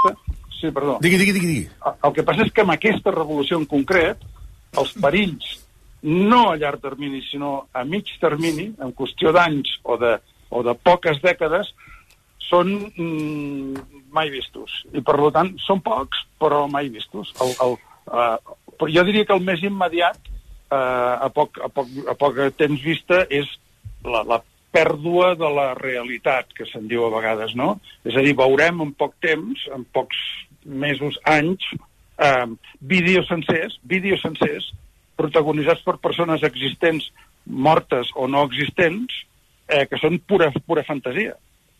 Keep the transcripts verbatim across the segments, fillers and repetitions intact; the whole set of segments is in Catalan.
aquesta... Sí, perdó. Digui, digui, digui. El que passa és que amb aquesta revolució en concret, els perills, no a llarg termini, sinó a mig termini, en qüestió d'anys o, de, o de poques dècades, són mm, mai vistos. I, per tant, són pocs, però mai vistos. El, el, uh, però jo diria que el més immediat, uh, a, poc, a, poc, a poc temps vista, és la, la pèrdua de la realitat, que se'n diu a vegades, no? És a dir, veurem en poc temps, en pocs mesos, anys, eh, vídeos sencers, vídeos sencers, protagonitzats per persones existents, mortes o no existents, eh, que són pura, pura fantasia.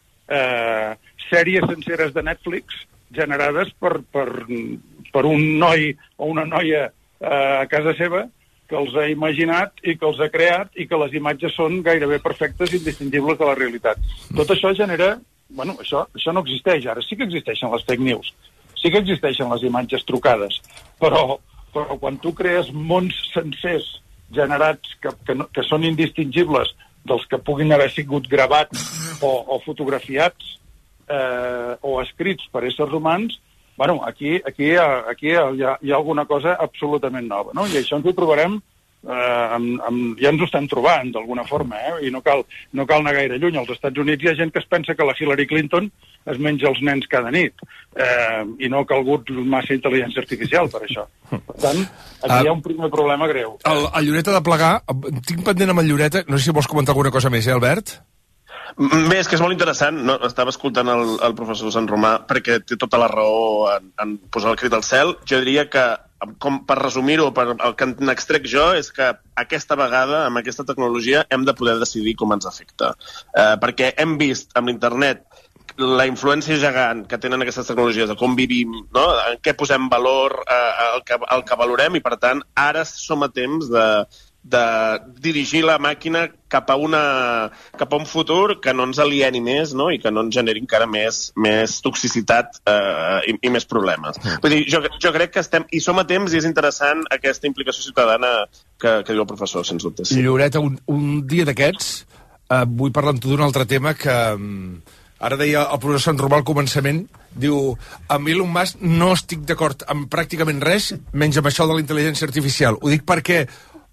Eh, sèries senceres de Netflix generades per, per, per un noi o una noia eh, a casa seva que els ha imaginat i que els ha creat i que les imatges són gairebé perfectes i indistingibles de la realitat. Tot això genera... Bueno, això, això no existeix ara. Sí que existeixen les fake news, sí que existeixen les imatges trucades, però, però quan tu crees mons sencers generats que, que, no, que són indistingibles dels que puguin haver sigut gravats o, o fotografiats eh, o escrits per éssers humans, bueno, aquí, aquí, aquí hi, ha, hi ha alguna cosa absolutament nova, no? I això ens ho trobarem, eh, amb, amb, ja ens ho estem trobant d'alguna forma, eh? I no cal, no cal anar gaire lluny. Als Estats Units hi ha gent que es pensa que la Hillary Clinton es menja els nens cada nit, eh, i no ha calgut massa intel·ligència artificial per això. Per tant, aquí uh, hi ha un primer problema greu. El, el Lloreta de plegar, tinc pendent amb el Lloreta, no sé si vols comentar alguna cosa més, eh, Albert? Bé, és que és molt interessant, no? Estava escoltant el, el professor Sant Romà perquè té tota la raó en, en posar el crit al cel. Jo diria que, com per resumir-ho, per, el que n'extrec jo és que aquesta vegada, amb aquesta tecnologia, hem de poder decidir com ens afecta. Eh, perquè hem vist amb l'internet la influència gegant que tenen aquestes tecnologies, de com vivim, no? En què posem valor, eh, el, que, el que valorem, i per tant ara som a temps de, de dirigir la màquina cap a, una, cap a un futur que no ens alieni més, no? I que no ens generi encara més, més toxicitat eh, i, i més problemes. Vull dir, jo, jo crec que estem, i som a temps, i és interessant aquesta implicació ciutadana que, que diu el professor, sens dubte. Sí. Lloreta, un, un dia d'aquests eh, vull parlar amb tu d'un altre tema que... Ara deia el professor Sant Romà al començament, diu, amb Elon Musk no estic d'acord amb pràcticament res, menys amb això de la intel·ligència artificial. Ho dic perquè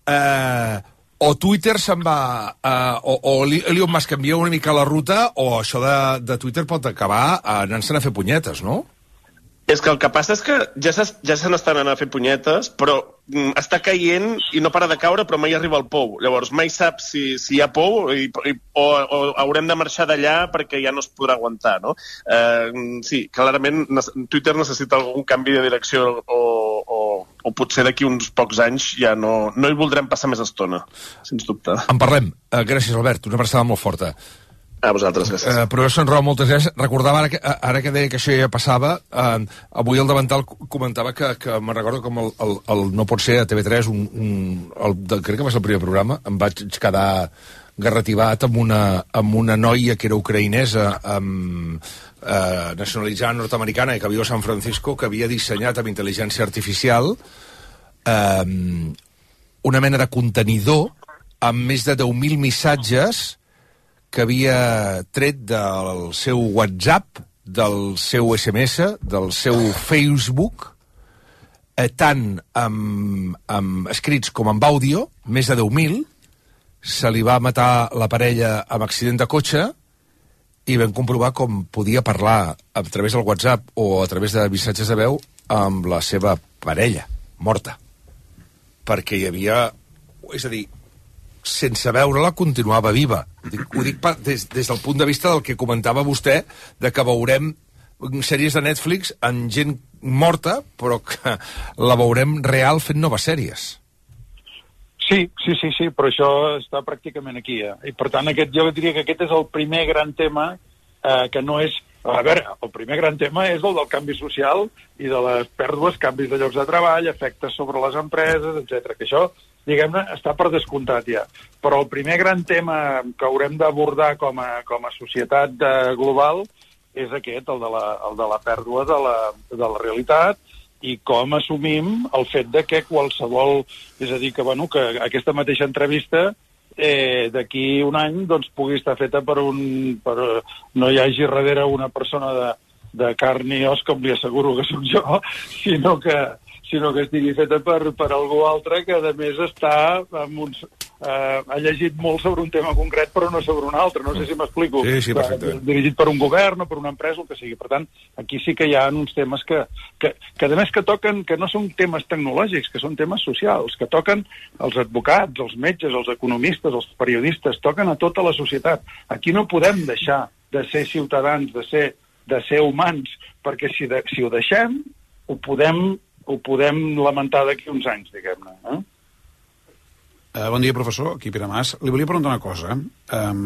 eh, o Twitter se'n va, eh, o, o Elon Musk envia una mica la ruta, o això de, de Twitter pot acabar anant-se'n a fer punyetes, no? És que el que passa és que ja se, ja se n'estan anant a fer punyetes, però mm, està caient i no para de caure, però mai arriba al pou. Llavors mai sap si, si hi ha pou i, i, o, o haurem de marxar d'allà perquè ja no es podrà aguantar, no? Eh, sí, clarament Twitter necessita algun canvi de direcció o, o, o potser d'aquí uns pocs anys ja no, no hi voldrem passar més estona, sens dubte. En parlem. Uh, gràcies, Albert. Una abraçada molt forta. A vosaltres, gràcies. Uh, professor Enroa, moltes gràcies. Recordava, ara que, ara que deia que això ja passava, uh, avui el Davantal comentava que, que me'n recordo com el, el, el No pot ser a T V tres, un, un, el, crec que va ser el primer programa, em vaig quedar garrativat amb una, amb una noia que era ucraïnesa, amb, uh, nacionalitzada nord-americana i que viu a San Francisco, que havia dissenyat amb intel·ligència artificial uh, una mena de contenidor amb més de deu mil missatges que havia tret del seu WhatsApp, del seu S M S, del seu Facebook, eh, tant amb, amb escrits com amb àudio, més de deu mil, se li va matar la parella amb accident de cotxe i vam comprovar com podia parlar a través del WhatsApp o a través de missatges de veu amb la seva parella, morta. Perquè hi havia... És a dir, sense veure-la, continuava viva. Ho dic, ho dic des, des del punt de vista del que comentava vostè, de que veurem sèries de Netflix amb gent morta, però que la veurem real fent noves sèries. Sí, sí, sí, sí, però això està pràcticament aquí. Eh? I per tant, aquest, jo diria que aquest és el primer gran tema eh, que no és... A veure, el primer gran tema és el del canvi social i de les pèrdues, canvis de llocs de treball, efectes sobre les empreses, etcètera. Que això, diguem-ne, està per descomptat ja. Però el primer gran tema que haurem d'abordar com a, com a societat de, global és aquest, el de la, el de la pèrdua de la, de la realitat i com assumim el fet de que qualsevol... És a dir, que, bueno, que aquesta mateixa entrevista eh, d'aquí un any doncs, pugui estar feta per un... Per, no hi hagi darrere una persona de, de carn i os, com li asseguro que sóc jo, sinó que, sinó que estigui feta per, per algú altre que, a més, està amb uns, eh, ha llegit molt sobre un tema concret, però no sobre un altre. No sé si m'explico. Sí, sí, perfectament. Dirigit per un govern o per una empresa, el que sigui. Per tant, aquí sí que hi ha uns temes que, que, que a més, que toquen, que no són temes tecnològics, que són temes socials, que toquen els advocats, els metges, els economistes, els periodistes, toquen a tota la societat. Aquí no podem deixar de ser ciutadans, de ser, de ser humans, perquè si, de, si ho deixem, ho podem ho podem lamentar d'aquí uns anys, diguem-ne. Eh? Uh, bon dia, professor. Aquí Pere Mas. Li volia preguntar una cosa. Um,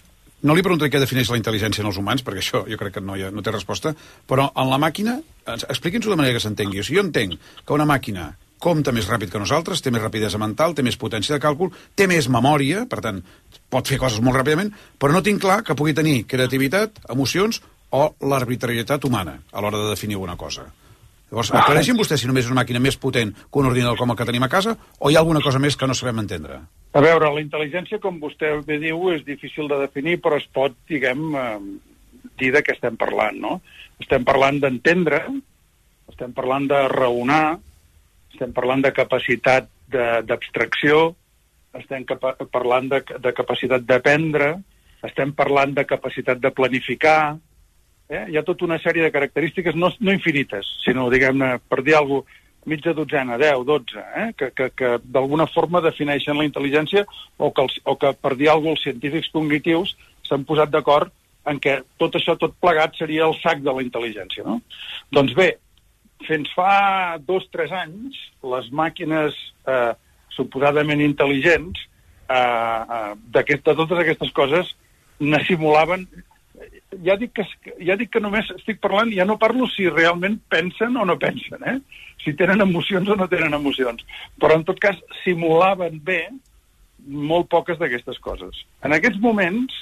no li preguntaré què defineix la intel·ligència en els humans, perquè això jo crec que no, hi ha, no té resposta, però en la màquina, expliqui'ns-ho de manera que s'entengui. O sigui, jo entenc que una màquina compta més ràpid que nosaltres, té més rapidesa mental, té més potència de càlcul, té més memòria, per tant, pot fer coses molt ràpidament, però no tinc clar que pugui tenir creativitat, emocions o l'arbitrarietat humana a l'hora de definir alguna cosa. Llavors, aclareixin vostès si només és una màquina més potent que un ordinador com el que tenim a casa o hi ha alguna cosa més que no sabem entendre? A veure, la intel·ligència, com vostè bé diu, és difícil de definir, però es pot, diguem, eh, dir de què estem parlant, no? Estem parlant d'entendre, estem parlant de raonar, estem parlant de capacitat d'abstracció, estem capa parlant de, de capacitat d'aprendre, estem parlant de capacitat de planificar. Eh? Hi ha tota una sèrie de característiques, no, no infinites, sinó, diguem-ne, per dir alguna cosa, mitja dotzena, deu, dotze, eh? que, que, que d'alguna forma defineixen la intel·ligència o que, els, o que per dir alguna cosa, els científics cognitius s'han posat d'acord en què tot això, tot plegat, seria el sac de la intel·ligència. No? Doncs bé, fins fa dos o tres anys, les màquines eh, suposadament intel·ligents, eh, eh, de totes aquestes coses, ne simulaven. Ja dic, que, ja dic que només estic parlant, ja no parlo si realment pensen o no pensen, eh? Si tenen emocions o no tenen emocions. Però, en tot cas, simulaven bé molt poques d'aquestes coses. En aquests moments,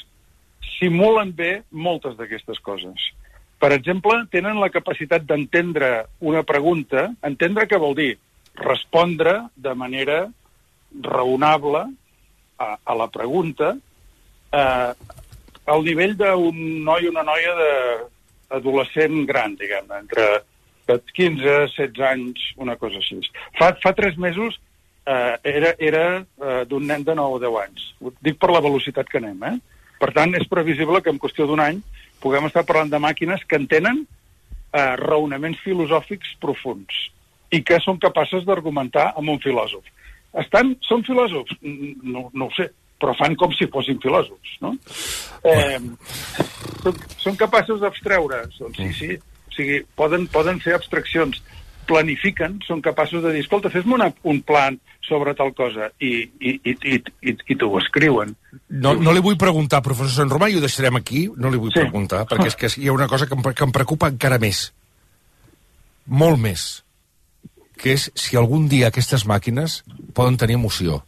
simulen bé moltes d'aquestes coses. Per exemple, tenen la capacitat d'entendre una pregunta, entendre què vol dir? Respondre de manera raonable a, a la pregunta, eh, al nivell d'un noi o una noia d'adolescent gran, diguem-ne, entre quinze, setze anys, una cosa així. Fa, fa tres mesos eh, era, era eh, d'un nen de nou o deu anys. Ho dic per la velocitat que anem, eh? Per tant, és previsible que en qüestió d'un any puguem estar parlant de màquines que entenen eh, raonaments filosòfics profuns i que són capaces d'argumentar amb un filòsof. Estan, són filòsofs? No, no ho sé, però fan com si fossin filòsofs, no? Eh, són, són capaços d'abstreure, doncs sí, sí, o sigui, poden, poden fer abstraccions, planifiquen, són capaços de dir, escolta, fes-me un plan sobre tal cosa, i, i, i, i, i, i t'ho escriuen. No, no li vull preguntar, professor Sant Romà, i ho deixarem aquí, no li vull sí. preguntar, perquè és que hi ha una cosa que em, que em preocupa encara més, molt més, que és si algun dia aquestes màquines poden tenir emoció.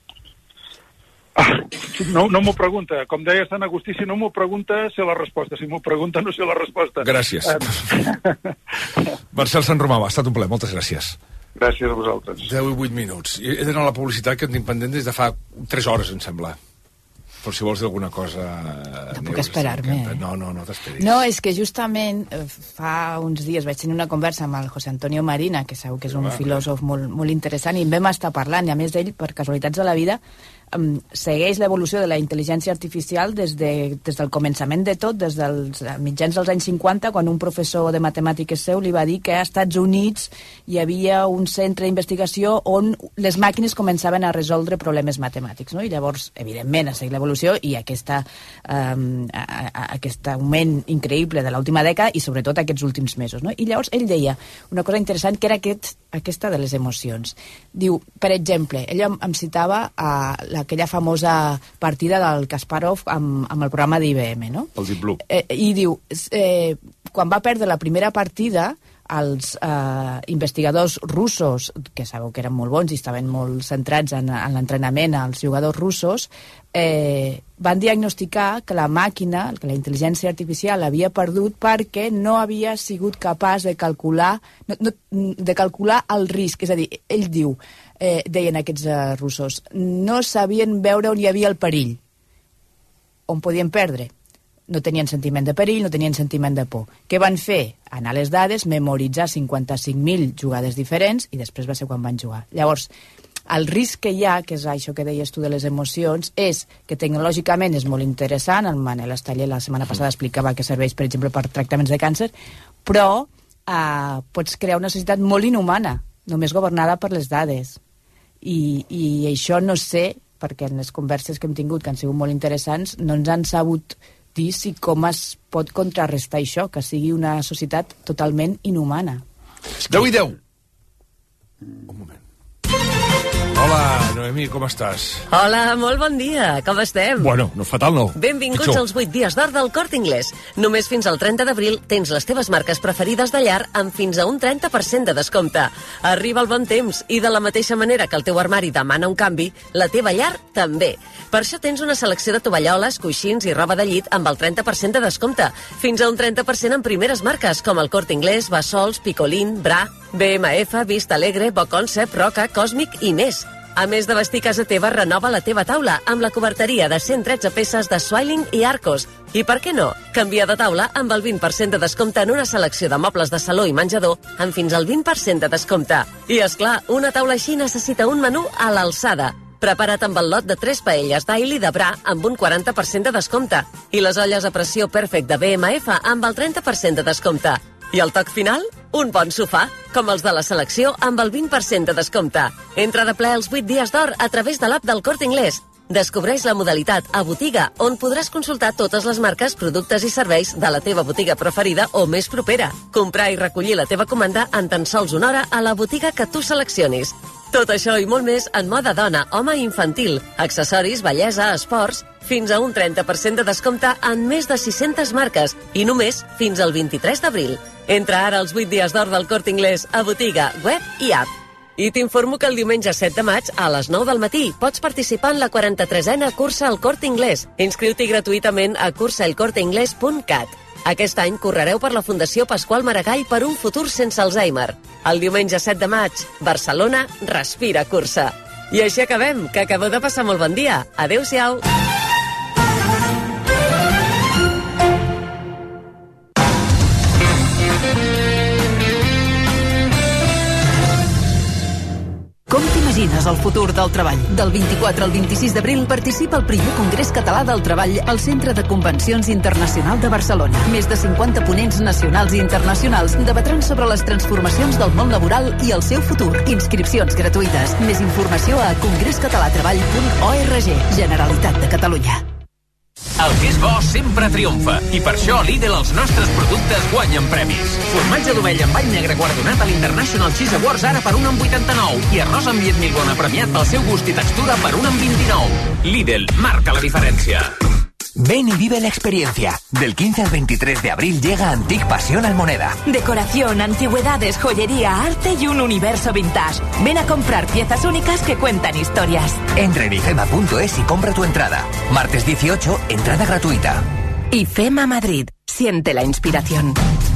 Ah, no no m'ho pregunta. Com deia Sant Agustí, si no m'ho pregunta, sé la resposta. Si m'ho pregunta, no sé la resposta. Gràcies. Marcel Sant Romà, ha estat un plaer. Moltes gràcies. Gràcies a vosaltres. deu i vuit minuts. He d'anar a la publicitat, que en tinc pendent des de fa tres hores, em sembla. Per si vols dir alguna cosa... No puc esperar-me. Eh? No, no, no t'esperis. No, és que justament fa uns dies vaig tenir una conversa amb el José Antonio Marina, que sabeu que és un Va, filòsof molt, molt interessant, i en vam estar parlant, i a més d'ell, per casualitats de la vida, um, segueix l'evolució de la intel·ligència artificial des, de, des del començament de tot, des dels mitjans dels anys cinquanta, quan un professor de matemàtiques seu li va dir que a Estats Units hi havia un centre d'investigació on les màquines començaven a resoldre problemes matemàtics, no? I llavors, evidentment, a seguir l'evolució i aquesta, um, a, a, aquest augment increïble de l'última dècada i sobretot aquests últims mesos, no? I llavors ell deia una cosa interessant, que era aquest, aquesta de les emocions. Diu, per exemple, ell em, em citava a aquella famosa partida del Kasparov amb, amb el programa d'I B M, no? El Deep Blue. Eh, I diu, eh, quan va perdre la primera partida, els eh, investigadors russos, que sabeu que eren molt bons i estaven molt centrats en, en l'entrenament als jugadors russos, eh, van diagnosticar que la màquina, que la intel·ligència artificial havia perdut perquè no havia sigut capaç de calcular, no, no, de calcular el risc. És a dir, ell diu, eh, deien aquests eh, russos, no sabien veure on hi havia el perill, on podien perdre. no tenien sentiment de perill, no tenien sentiment de por. Què van fer? Anar a les dades, memoritzar cinquanta-cinc mil jugades diferents i després va ser quan van jugar. Llavors, el risc que hi ha, que és això que deies tu de les emocions, és que tecnològicament és molt interessant, el Manel Estaller la setmana passada explicava que serveix, per exemple, per tractaments de càncer, però eh, pots crear una societat molt inhumana, només governada per les dades. I, i això no sé, perquè en les converses que hem tingut, que han sigut molt interessants, no ens han sabut dir si com es pot contrarrestar això, que sigui una societat totalment inhumana. deu i deu. Un moment. Hola, Noemí, com estàs? Hola, molt bon dia, com estem? Bueno, no fatal no. Benvinguts Pitjor. als vuit dies d'or del Corte Inglés. Només fins al trenta d'abril tens les teves marques preferides de llar amb fins a un trenta per cent de descompte. Arriba el bon temps i de la mateixa manera que el teu armari demana un canvi, la teva llar també. Per això tens una selecció de tovalloles, coixins i roba de llit amb el trenta per cent de descompte. Fins a un trenta per cent en primeres marques com el Corte Inglés, Bassols, Picolín, Bra, B M F, Vista Alegre, Bo Concept, Roca, Còsmic i més. A més de vestir casa teva, renova la teva taula amb la coberteria de cent tretze peces de Swiling i Arcos. I per què no? Canvia de taula amb el vint per cent de descompte en una selecció de mobles de saló i menjador amb fins al vint per cent de descompte. I, és clar, una taula així necessita un menú a l'alçada. Preparat amb el lot de tres paelles d'Aili de Bra amb un quaranta per cent de descompte. I les olles a pressió Perfect de B M F amb el trenta per cent de descompte. I el toc final? Un bon sofà, com els de la selecció amb el vint per cent de descompte. Entra de ple els vuit dies d'or a través de l'app del Corte Inglés. Descobreix la modalitat a botiga, on podràs consultar totes les marques, productes i serveis de la teva botiga preferida o més propera. Comprar i recollir la teva comanda en tan sols una hora a la botiga que tu seleccionis. Tot això i molt més en moda dona, home i infantil, accessoris, bellesa, esports, fins a un trenta per cent de descompte en més de sis-centes marques i només fins al vint-i-tres d'abril. Entra ara als vuit dies d'or del Corte Inglés a botiga, web i app. I t'informo que el diumenge set de maig, a les nou del matí, pots participar en la quaranta-tresena cursa al Corte Inglés. Inscriu-t'hi gratuïtament a cursa el corte inglés punt cat. Aquest any correreu per la Fundació Pasqual Maragall per un futur sense Alzheimer. El diumenge set de maig, Barcelona respira cursa. I així acabem, que acabeu de passar molt bon dia. Adéu-siau. Com t'imagines el futur del treball? Del vint-i-quatre al vint-i-sis d'abril participa al primer Congrés Català del Treball al Centre de Convencions Internacional de Barcelona. Més de cinquanta ponents nacionals i internacionals debatran sobre les transformacions del món laboral i el seu futur. Inscripcions gratuïtes. Més informació a congrés català treball punt org. Generalitat de Catalunya. El que és bo sempre triomfa i per això a Lidl els nostres productes guanyen premis. Formatge d'ovella amb all negre guardonat a l'International Cheese Awards ara per un amb vuitanta-nou i arròs amb llet Milgona premiat pel seu gust i textura per un amb vint-i-nou. Lidl marca la diferència. Ven y vive la experiencia. Del quince al veintitrés de abril llega Antic Pasión Almoneda. Decoración, antigüedades, joyería, arte y un universo vintage. Ven a comprar piezas únicas que cuentan historias. Entra en ifema punto es y compra tu entrada. Martes dieciocho, entrada gratuita. IFEMA Madrid. Siente la inspiración.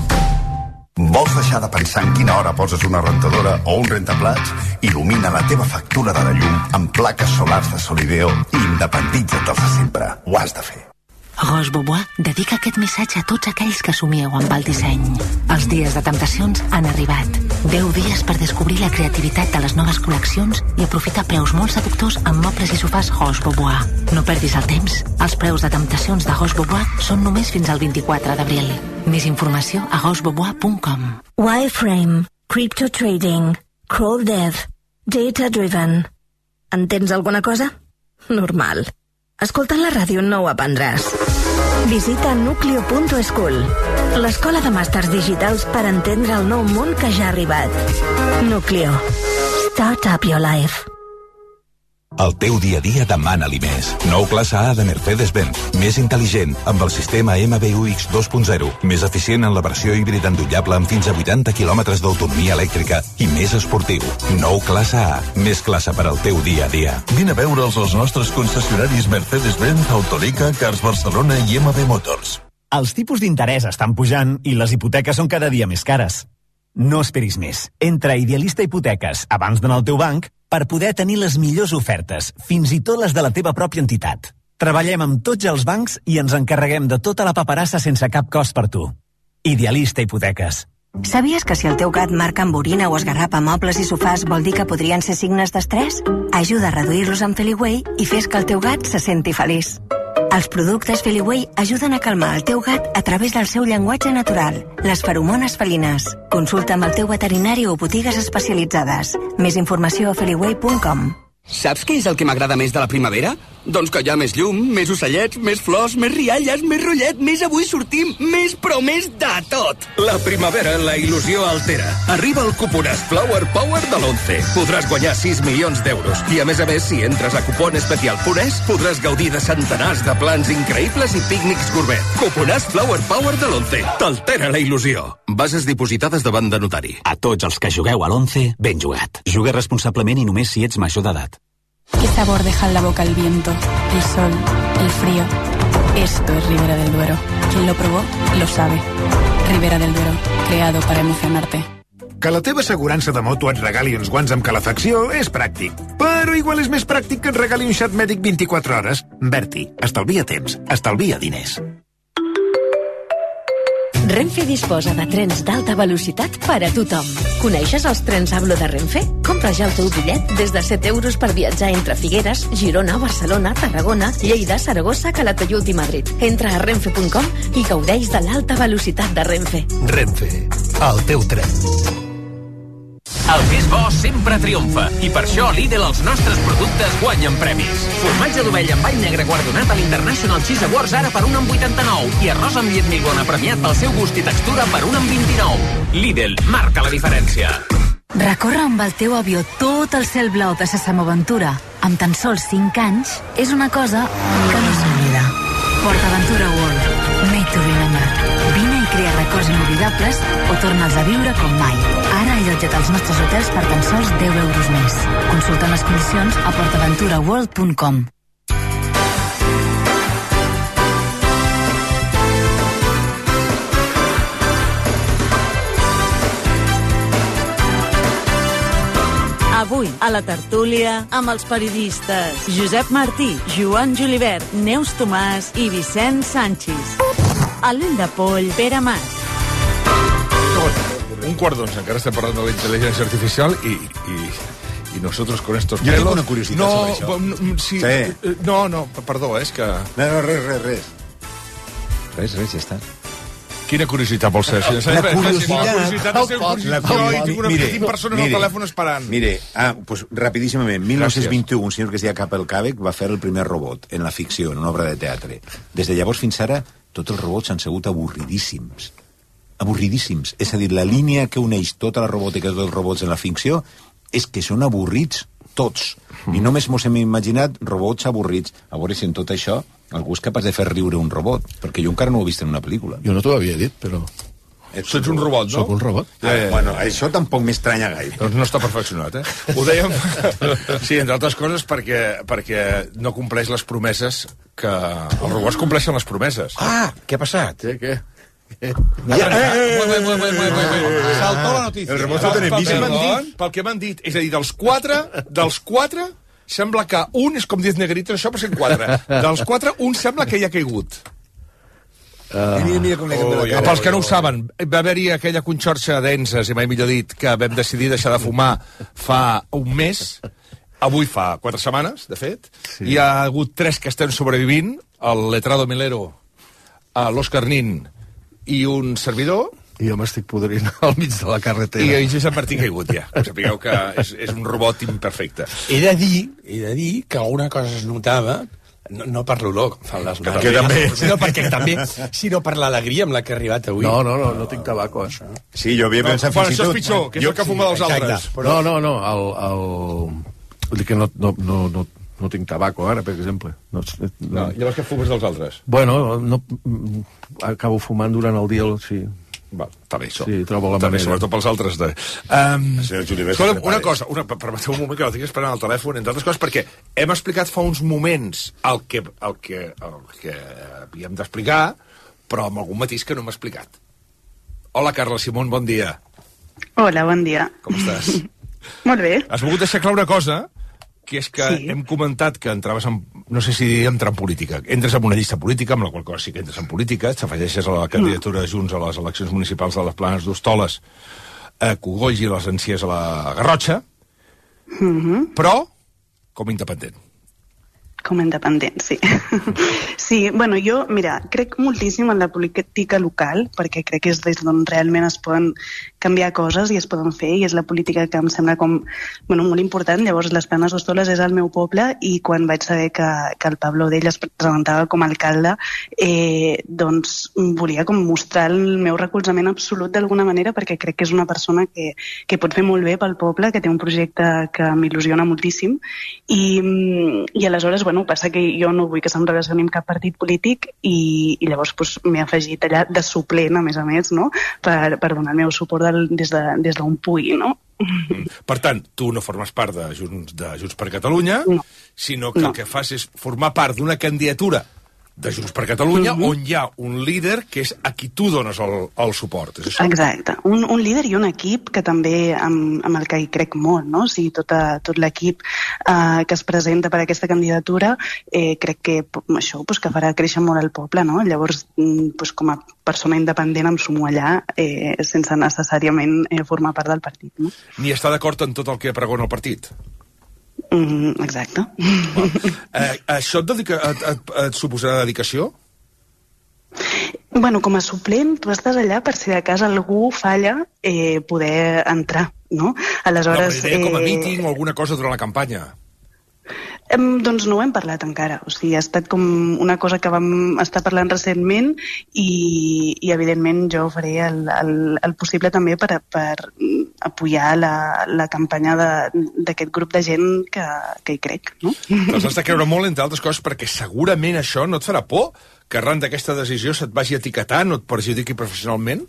Vols deixar de pensar en quina hora poses una rentadora o un rentaplats? Il·lumina la teva factura de la llum amb plaques solars de Solideo i independitza't dels de sempre. Ho has de fer. Roche Bobois dedica aquest missatge a tots aquells que somieu amb el disseny. Els dies de temptacions han arribat. deu dies per descobrir la creativitat de les noves col·leccions i aprofitar preus molt seductors amb mobles i sofàs Roche Bobois. No perdis el temps. Els preus de temptacions de Roche Bobois són només fins al vint-i-quatre d'abril. Més informació a roche bobois punt com. Wireframe, Crypto Trading, Crawl Dev, Data Driven. Entens alguna cosa? Normal. Escoltant la ràdio no ho aprendràs. Visita nucleo punt school, l'escola de màsters digitals per entendre el nou món que ja ha arribat. Nucleo. Start up your life. El teu dia a dia demana-li més. Nou classe A de Mercedes-Benz. Més intel·ligent, amb el sistema M B U X dos punt zero. Més eficient en la versió híbrida endollable amb fins a vuitanta quilòmetres d'autonomia elèctrica i més esportiu. Nou classe A. Més classe per al teu dia a dia. Vine a veure'ls als nostres concessionaris Mercedes-Benz, Autolica, Cars Barcelona i M B Motors. Els tipus d'interès estan pujant i les hipoteques són cada dia més cares. No esperis més. Entra a Idealista Hipoteques abans d'anar al teu banc per poder tenir les millors ofertes, fins i tot les de la teva pròpia entitat. Treballem amb tots els bancs i ens encarreguem de tota la paperassa sense cap cost per tu. Idealista Hipoteques. Sabies que si el teu gat marca amb orina o esgarrapa mobles i sofàs vol dir que podrien ser signes d'estrès? Ajuda a reduir-los amb Feliway i fes que el teu gat se senti feliç. Els productes Feliway ajuden a calmar el teu gat a través del seu llenguatge natural, les feromones felines. Consulta amb el teu veterinari o botigues especialitzades. Més informació a feliway punt com. Saps què és el que m'agrada més de la primavera? Doncs que hi ha més llum, més ocellets, més flors, més rialles, més rotllet, més avui sortim, més però més de tot. La primavera, la il·lusió altera. Arriba el cuponàs Flower Power de l'Once. Podràs guanyar sis milions d'euros. I a més a més, si entres a cupon especial punt es, podràs gaudir de centenars de plans increïbles i pícnics gourmet. Cuponàs Flower Power de l'Once. T'altera la il·lusió. Bases dipositades davant de notari. A tots els que jugueu a l'Once, ben jugat. Juga responsablement i només si ets major d'edat. ¿Qué sabor deja en la boca el viento, el sol, el frío? Esto es Ribera del Duero. Quien lo probó, lo sabe. Ribera del Duero, creado para emocionarte. Que la teva assegurança de moto et regali uns guants amb calefacció és pràctic. Però igual és més pràctic que et regali un xat mèdic vint-i-quatre hores. Berti, estalvia temps, estalvia diners. Renfe disposa de trens d'alta velocitat per a tothom. Coneixes els trens Avlo de Renfe? Compra ja el teu bitllet des de set euros per viatjar entre Figueres, Girona, Barcelona, Tarragona, Lleida, Saragossa, Calatayud i Madrid. Entra a renfe punt com i gaudeix de l'alta velocitat de Renfe. Renfe, el teu tren. El que és bo sempre triomfa i per això a Lidl els nostres productes guanyen premis. Formatge d'ovella amb all negre guardonat a l'International Cheese Awards ara per un amb vuitanta-nou i arròs amb llet milgona premiat pel seu gust i textura per un amb vint-i-nou. Lidl marca la diferència. Recórrer amb el teu avió tot el cel blau de sa Samoventura amb tan sols cinc anys és una cosa que no s'oblida. PortAventura World. Made to remember. Vine i crea records inoblidables o torna'ls a viure com mai. Ara allotja't als nostres hotels per tan sols deu euros més. Consulta les condicions a port aventura world punt com. Avui, a la tertúlia, amb els periodistes Josep Martí, Joan Julivert, Neus Tomàs i Vicent Sánchez. Alén de Poll, Pere Mas. Un quart d'onze, encara estem parlant de la intel·ligència artificial i, i, i nosotros con estos jo pelos... Jo tinc una curiositat no, sobre això. No, sí, sí. no, no, perdó, és que... No, no, res, res, res. Res, res, ja està. Quina curiositat vol ser? Si la curiositat... La curiositat és una curiositat. Jo i tinc una mire, cinc persones mire, al telèfon esperant. Mire, ah, pues rapidíssimament. mil nou-cents vint-i-u, un senyor que es deia Capel Càbec va fer el primer robot en la ficció, en una obra de teatre. Des de llavors fins ara, tots els robots han sigut avorridíssims. Avorridíssims. És a dir, la línia que uneix tota la robòtica de tots els robots en la ficció és que són avorrits tots. I només mos hem imaginat robots avorrits. A veure si en tot això algú és capaç de fer riure un robot, perquè jo encara no ho he vist en una pel·lícula. Jo no t'ho havia dit, però... Ets un robot, no? Soc un robot. Ah, eh, bueno, això tampoc m'estranya gaire. Doncs no està perfeccionat, eh? Ho dèiem... Sí, entre altres coses perquè, perquè no compleix les promeses que... Els robots compleixen les promeses. Ah, què ha passat? Què, què? Saltó la notícia. El robot no tenim vist. Pel que m'han dit, és a dir, dels quatre, dels quatre, sembla que un és com diez negritos, això per ser quatre. Dels quatre, un sembla que hi ha caigut. Uh, mira, mira com oh, ja, pels que no ho saben, va haver-hi aquella conxorxa d'enses, i mai millor dit, que vam decidir deixar de fumar fa un mes, avui fa quatre setmanes, de fet, sí. Hi ha hagut tres que estem sobrevivint, el Letrado Milero, l'Òscar Nin i un servidor. I jo m'estic podrint al mig de la carretera. I en Josep Martí caigut, ja. Sapigueu que és, és un robot imperfecte. He de dir, he de dir que alguna cosa es notava, no, no per l'olor que fan les mans, que també. Sinó perquè també, sinó per l'alegria amb la que he arribat avui. No, no, no, no tinc tabaco, això. Sí, jo havia pensat... No, bueno, això és pitjor, que és jo, el que fuma dels altres. Però... No, no, no, el... el... Vull dir que no, no, no, no, no tinc tabaco ara, per exemple. No, no. No, llavors què fumes dels altres? Bueno, no, acabo fumant durant el dia, sí. Val, està bé, això. Sí, trobo la també, manera. sobretot pels altres. De... Um, escolta'm, una cosa, una, permeteu un moment que la tinc esperant al telèfon, entre altres coses, perquè hem explicat fa uns moments el que, el que, el que havíem d'explicar, però amb algun matís que no hem explicat. Hola, Carla Simón, bon dia. Hola, bon dia. Com estàs? Molt bé. Has volgut deixar clar una cosa que és que Sí. hem comentat que entraves en... No sé si entrar en política. Entres en una llista política, amb la qual cosa sí que entres en política, t'afegeixes a la candidatura de Junts a les eleccions municipals de les Planes d'Hostoles, a Cogolls i les Encies a la Garrotxa, Mhm. però com independent. Com a independent, sí. Sí, bueno, jo, mira, crec moltíssim en la política local, perquè crec que és des d'on realment es poden canviar coses i es poden fer, i és la política que em sembla com, bueno, molt important. Llavors, les Planes d'Hostoles és el meu poble, i quan vaig saber que, que el Pablo Odell es presentava com a alcalde, eh, doncs volia com mostrar el meu recolzament absolut d'alguna manera, perquè crec que és una persona que, que pot fer molt bé pel poble, que té un projecte que m'il·lusiona moltíssim, i, i aleshores, bueno, passa que jo no vull que se'm relacioni amb cap partit polític, i, i llavors pues, m'he afegit allà de suplent, a més a més, no? per, per donar el meu suport del, des d'on de, des pugui, no? Mm. Per tant, tu no formes part de Junts, de Junts per Catalunya, no. sinó que no. el que fas és formar part d'una candidatura de Junts per Catalunya, mm-hmm. on hi ha un líder que és a qui tu dones el, el suport. És això? Exacte. Un, un líder i un equip que també amb, amb el que hi crec molt, no? O sigui, tota, tot l'equip eh, que es presenta per a aquesta candidatura, eh, crec que això pues, que farà créixer molt el poble, no? Llavors, pues, com a persona independent em sumo allà eh, sense necessàriament eh, formar part del partit, no? Ni està d'acord en tot el que pregona el partit? Mm, exacte. Eh, això et, dedica, et, et, et suposarà dedicació? Bueno, com a suplent, tu estàs allà per si de cas algú falla eh, poder entrar, no? Aleshores... No, com a eh, míting o alguna cosa durant la campanya? Eh, doncs no ho hem parlat encara. O sigui, ha estat com una cosa que vam estar parlant recentment, i, i evidentment jo faré el, el, el possible també per, per apoyar la, la campanya d'aquest grup de gent que, que hi crec, no? Te'ls has de creure molt, entre altres coses, perquè segurament això no et farà por, que arran d'aquesta decisió se't vagi etiquetant o et perjudiqui professionalment?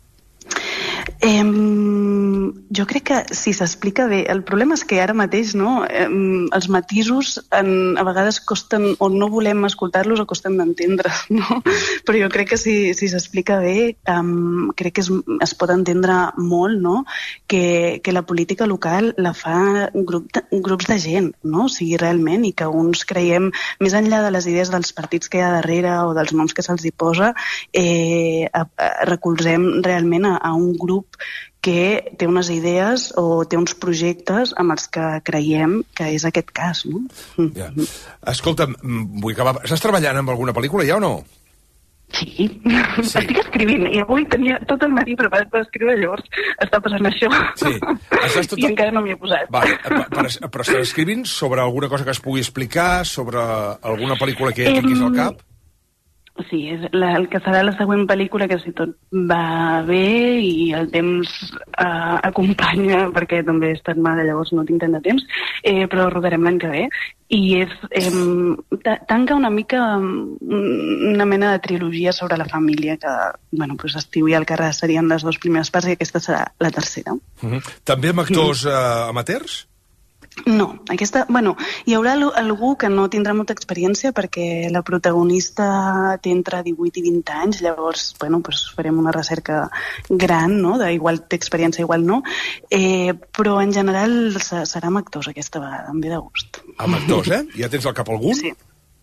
Eh, jo crec que si s'explica bé, el problema és que ara mateix, no, eh, els matisos en, a vegades costen, o no volem escoltar-los o costen d'entendre, no? Però jo crec que si, si s'explica bé, um, crec que es, es pot entendre molt, no? Que, que la política local la fa grup de, grups de gent, no? O sigui, realment, i que uns creiem, més enllà de les idees dels partits que hi ha darrere o dels noms que se'ls hi posa, eh, a, a, recolzem realment a, a un grup que té unes idees o té uns projectes amb els que creiem que és aquest cas, no? Ja. Escolta'm, vull acabar... Estàs treballant en alguna pel·lícula ja o no? Sí, sí. Estic escrivint, i avui tenia tot el matí preparat per escriure, llavors està passant això. Sí. Estàs tot... I encara no m'hi he posat. Vale, però, però estàs escrivint sobre alguna cosa que es pugui explicar, sobre alguna pel·lícula que ja tinguis al cap? Sí, és la, el que serà la següent pel·lícula, que si tot va bé i el temps eh, acompanya, perquè també he estat mala, llavors no tinc tant de temps, eh, però rodarem l'any que ve. I és, eh, tanca una mica una mena de trilogia sobre la família, que, bueno, pues Estiu i Alcarràs serien les dues primeres parts i aquesta serà la tercera. Uh-huh. També amb actors uh, amateurs? No, aquesta, bueno, hi haurà algú que no tindrà molta experiència perquè la protagonista té entre divuit i vint anys, llavors, bueno, pues farem una recerca gran, no?, de igual té experiència, igual no, eh, però en general serà amb actors aquesta vegada, em ve de gust. Amb actors, eh? Ja tens al cap algun? Sí.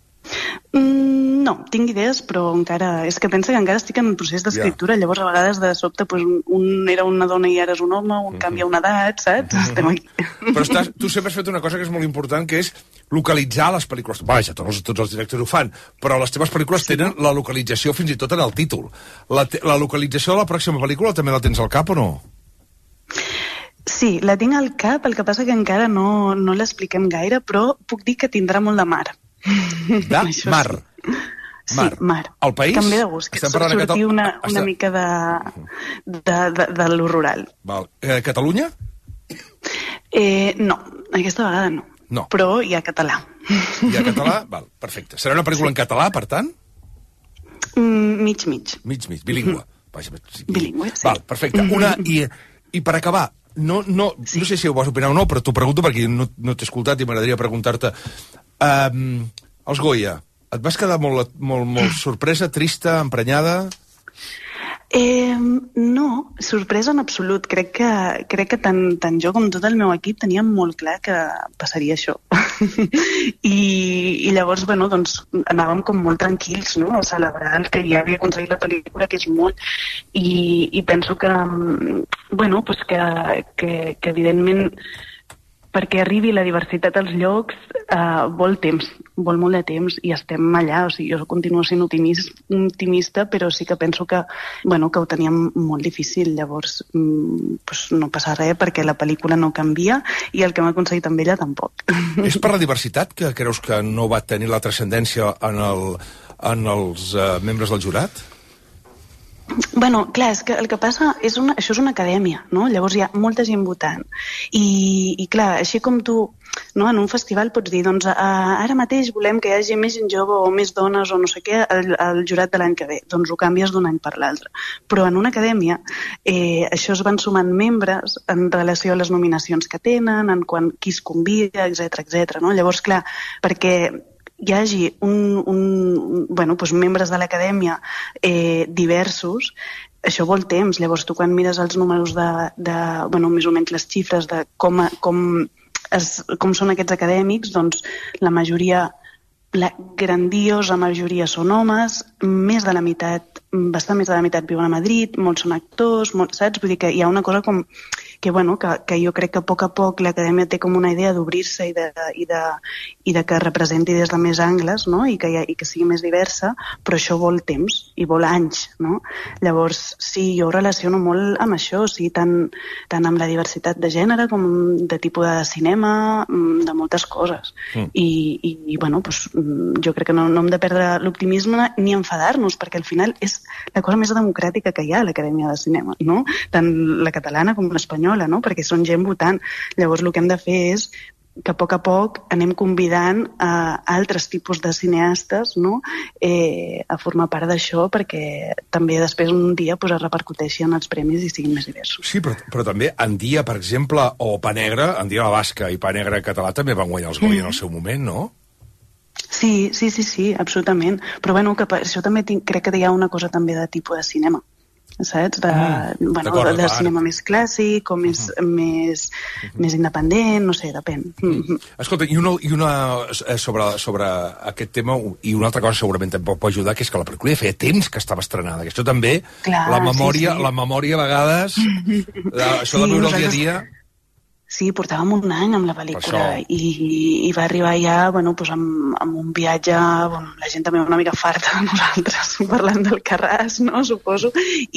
Mm, no, tinc idees, però encara... És que pensa que encara estic en procés d'escriptura, yeah. Llavors a vegades de sobte pues, un era una dona i ara és un home, un mm-hmm. canvia una edat, saps? Mm-hmm. Estem aquí. Però estàs, tu sempre has fet una cosa que és molt important, que és localitzar les pel·lícules. Vaja, tots, tots els directors ho fan, però les teves pel·lícules sí. tenen la localització fins i tot en el títol. La, la localització de la pròxima pel·lícula també la tens al cap o no? Sí, la tinc al cap, el que passa que encara no, no l'expliquem gaire, però puc dir que tindrà molt de mar. De mar? Sí, mar. mar. El país? Que em ve de gust, que sortir Catal... una, una Està... mica de, de, de, de lo rural. Val. Eh, Catalunya? Eh, no, aquesta vegada no. No. Però hi ha català. Hi ha català? Val, perfecte. Serà una pel·lícula sí. en català, per tant? Mm, mig, mig. Mig, mig, bilingüe. Vaja, sí. Bilingüe, sí. Val, perfecte. Una, i, i per acabar, no, no, sí. no sé si ho vas opinar o no, però t'ho pregunto perquè no, no t'he escoltat i m'agradaria preguntar-te. Um, els Goya, et vas quedar molt, molt, molt sorpresa, trista, emprenyada? Eh, no, sorpresa en absolut. Crec que, crec que tant, tant jo com tot el meu equip teníem molt clar que passaria això. I, I llavors, bueno, doncs, anàvem com molt tranquils, no?, a celebrar el que ja havia aconseguit la pel·lícula, que és molt. I, i penso que, bueno, pues que, que, que evidentment perquè arribi la diversitat als llocs eh, vol temps, vol molt de temps i estem allà, o sigui, jo continuo sent optimista, però sí que penso que, bueno, que ho teníem molt difícil, llavors mm, pues no passa res perquè la pel·lícula no canvia i el que hem aconseguit amb ella tampoc. És per la diversitat que creus que no va tenir la transcendència en, el, en els uh, membres del jurat? Bueno, clar, és que el que passa és una, això és una acadèmia, no? Llavors hi ha molta gent votant i, i clar, així com tu, no, en un festival pots dir, doncs uh, ara mateix volem que hi hagi més gent jove o més dones o no sé què al, al jurat de l'any que ve, doncs ho canvies d'un any per l'altre, però en una acadèmia eh, això es van sumant membres en relació a les nominacions que tenen, en quan qui es convida, etcètera, etcètera, no? Llavors, clar, perquè hi hagi un, un, bueno, doncs membres de l'acadèmia eh, diversos, això vol temps. Llavors tu quan mires els números de, de bueno, més o menys les xifres de com, com, es, com són aquests acadèmics, doncs la majoria, la grandiosa majoria són homes, més de la meitat, bastant més de la meitat viuen a Madrid, molts són actors, molts, saps? Vull dir que hi ha una cosa com que, bueno, que, que jo crec que a poc a poc l'acadèmia té com una idea d'obrir-se i de, i, de, i de que representi des de més angles, no? I que, ha, i que sigui més diversa, però això vol temps i vol anys, no? Llavors, sí, jo ho relaciono molt amb això, o sigui, tant, tant amb la diversitat de gènere com de tipus de cinema, de moltes coses. Mm. I, i, i, bueno, doncs, jo crec que no, no hem de perdre l'optimisme ni enfadar-nos, perquè al final és la cosa més democràtica que hi ha a l'Acadèmia de Cinema, no? Tant la catalana com l'espanyola, no? Perquè són gent votant. Llavors el que hem de fer és que a poc a poc anem convidant a altres tipus de cineastes, no? eh, a formar part d'això perquè també després un dia pues, es repercuteixi en els premis i siguin més diversos. Sí, però, però també Andia, per exemple, o Pa Negre, Andia la Basca i Pa Negre català també van guanyar els Goya mm. en el seu moment, no? Sí, sí, sí, sí, absolutament. Però bueno, que per això també tinc, crec que hi ha una cosa també de tipus de cinema. Saps? De, mm, bueno, de, de cinema més clàssic o més, uh -huh. més, uh -huh. més independent, no sé, depèn. Uh -huh. Escolta, i una, i una sobre, sobre aquest tema, i una altra cosa segurament també pot ajudar, que és que la pel·lícula ja feia temps que estava estrenada, que això també, clar, la memòria, sí, sí. la memòria a vegades, això de viure el dia a dia... Sí, portàvem un any amb la pel·lícula i, i va arribar ja bueno, pues amb, amb un viatge, bueno, la gent també una mica farta de nosaltres parlant del Carràs, no? Suposo,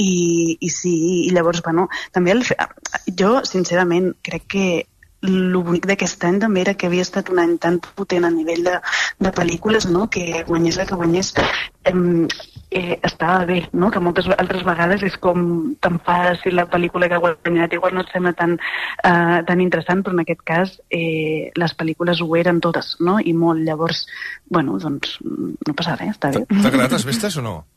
i, i sí, i llavors, bueno, també el, jo, sincerament, crec que el bonic d'aquest any també era que havia estat un any tan potent a nivell de, de pel·lícules, no? Que guanyés la que guanyés eh, eh, estava bé, no? Que moltes altres vegades és com t'enfades si la pel·lícula que ha guanyat igual no et sembla tan, eh, tan interessant, però en aquest cas eh, les pel·lícules ho eren totes, no? I molt, llavors, bueno, doncs no passa res, està bé. T'ha agradat les vestes o no?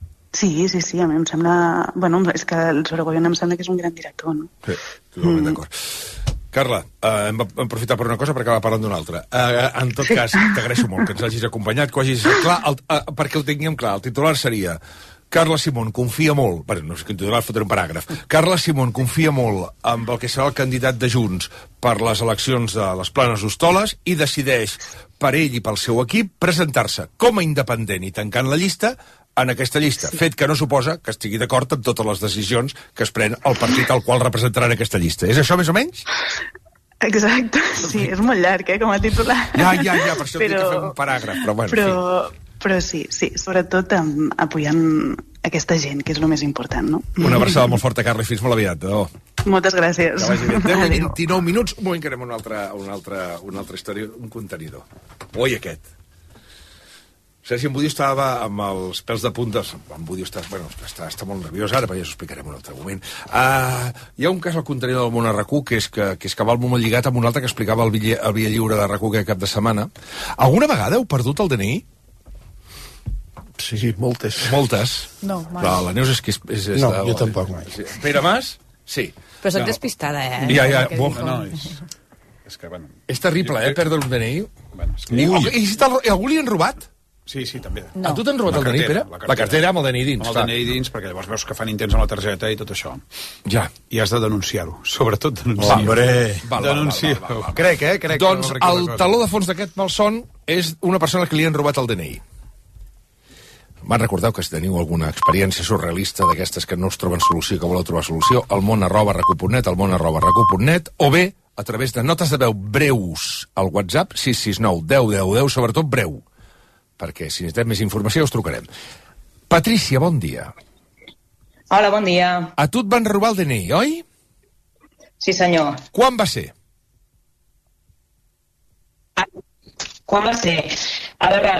Sí, sí, sí, a mi em sembla... Bueno, és que el Sorogoyen em sembla que és un gran director, no? Sí, totalment mm. d'acord. Carla, eh, hem aprofitat per una cosa per acabar parlant d'una altra. Eh, en tot cas, t'agraeixo molt que ens hagis acompanyat, que ho hagis... Clar, el, eh, perquè ho tinguem clar, el titular seria Carla Simón confia molt... Bé, no sé quin titular, fotré un paràgraf. Carla Simón confia molt amb el que serà el candidat de Junts per les eleccions de les Planes Hostoles i decideix, per ell i pel seu equip, presentar-se com a independent i tancant la llista en aquesta llista, sí. Fet que no suposa que estigui d'acord amb totes les decisions que es pren el partit al qual representarà en aquesta llista. És això més o menys? Exacte, sí, és molt llarg, eh, com a titular. Ja, ja, ja, per això però, tinc que fer un paràgraf, però bueno, però, sí. Però sí, sí, sobretot um, apoyant aquesta gent, que és el més important, no? Una abraçada molt forta, Carla, i fins molt aviat. Oh. Moltes gràcies. Que vagi bé. deu i vint-i-nou minuts, un moment que anem a una altra, una altra, una altra història, un contenidor. Oi, aquest. Sergi Embudio estava amb els pèls de punta. Embudio està, bueno, està, està molt nerviós ara, però ja s'ho explicarem un altre moment. Uh, hi ha un cas al contenidor del món a RAC1, que és que, que és que va molt lligat amb un altre que explicava el Via, el Via Lliure de RAC1 aquest cap de setmana. Alguna vegada heu perdut el D N I? Sí, sí, moltes. Moltes? No, mai. Però la Neus és que és... és, és no, la, jo tampoc mai. Pere Mas? Sí. Però soc no. despistada, eh? Ja, ja, no, no, és... És, que, bueno, és terrible, eh, perdre un D N I. Bueno, és que... I, I si algú li han robat? Sí, sí, també. No. A tu t'han robat el D N I, Pere? La cartera amb el D N I dins. Amb el D N I dins, perquè llavors veus que fan intents amb la targeta i tot això. Ja. I has de denunciar-ho. Sobretot denunciar-ho. Hombre! Denunciar-ho. Crec, eh? Crec doncs que el taló de fons d'aquest malson és una persona que li han robat el D N I. Me'n recordeu que si teniu alguna experiència surrealista d'aquestes que no us troben solució, que voleu trobar solució, al món arroba recu punt net, al món arroba recu punt net, o bé a través de notes de veu breus al WhatsApp sis sis nou deu deu deu, sobretot breu, perquè si necessitem més informació us trucarem. Patrícia, bon dia. Hola, bon dia. A tu et van robar el D N I, oi? Sí, senyor. Quan va ser? Quan va ser? A veure,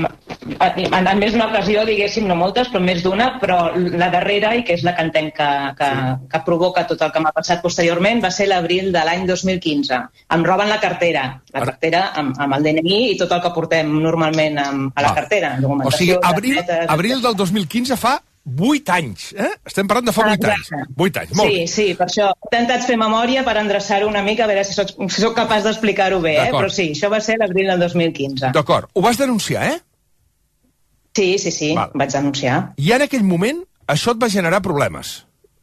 en més d'una ocasió, diguéssim, no moltes, però més d'una, però la darrera, i que és la que entenc que, que, sí. que provoca tot el que m'ha passat posteriorment, va ser l'abril de l'any dos mil quinze. Em roben la cartera, la cartera amb, amb el D N I i tot el que portem normalment amb, a la ah. cartera. O sigui, abril, abril del dos mil quinze fa vuit anys, eh? Estem parlant de fa vuit anys. vuit anys, molt sí, bé. Sí, per això he intentat fer memòria per endreçar-ho una mica, a veure si soc, si soc capaç d'explicar-ho bé, eh? Però sí, això va ser l'abril del dos mil quinze. D'acord. Ho vas denunciar, eh? Sí, sí, sí, Val. vaig denunciar. I en aquell moment això et va generar problemes?